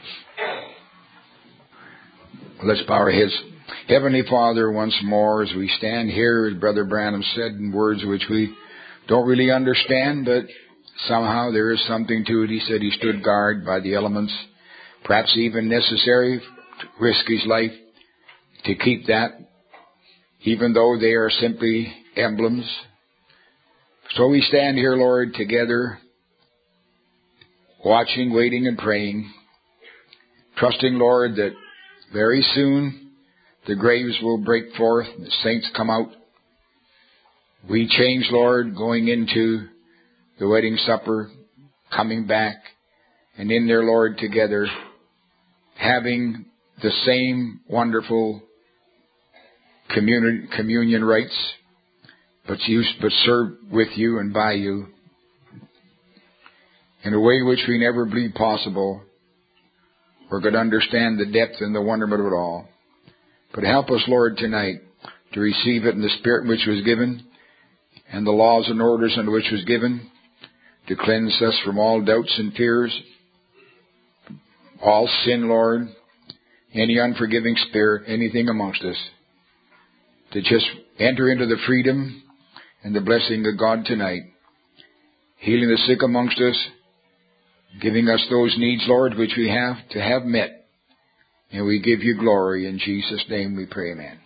Let's bow our heads. Heavenly Father, once more, as we stand here, as Brother Branham said in words which we don't really understand, but somehow there is something to it. He said he stood guard by the elements, perhaps even necessary to risk his life to keep that, even though they are simply emblems. So we stand here, Lord, together, watching, waiting, and praying, trusting, Lord, that very soon the graves will break forth, the saints come out. We change, Lord, going into the wedding supper, coming back, and in there, Lord, together, having the same wonderful communion, communion rites, but you, but served with you and by you in a way which we never believed possible, or could understand the depth and the wonderment of it all. But help us, Lord, tonight to receive it in the spirit which was given and the laws and orders in which was given, to cleanse us from all doubts and fears, all sin, Lord, any unforgiving spirit, anything amongst us, to just enter into the freedom and the blessing of God tonight, healing the sick amongst us, giving us those needs, Lord, which we have to have met. And we give you glory. In Jesus' name we pray, amen.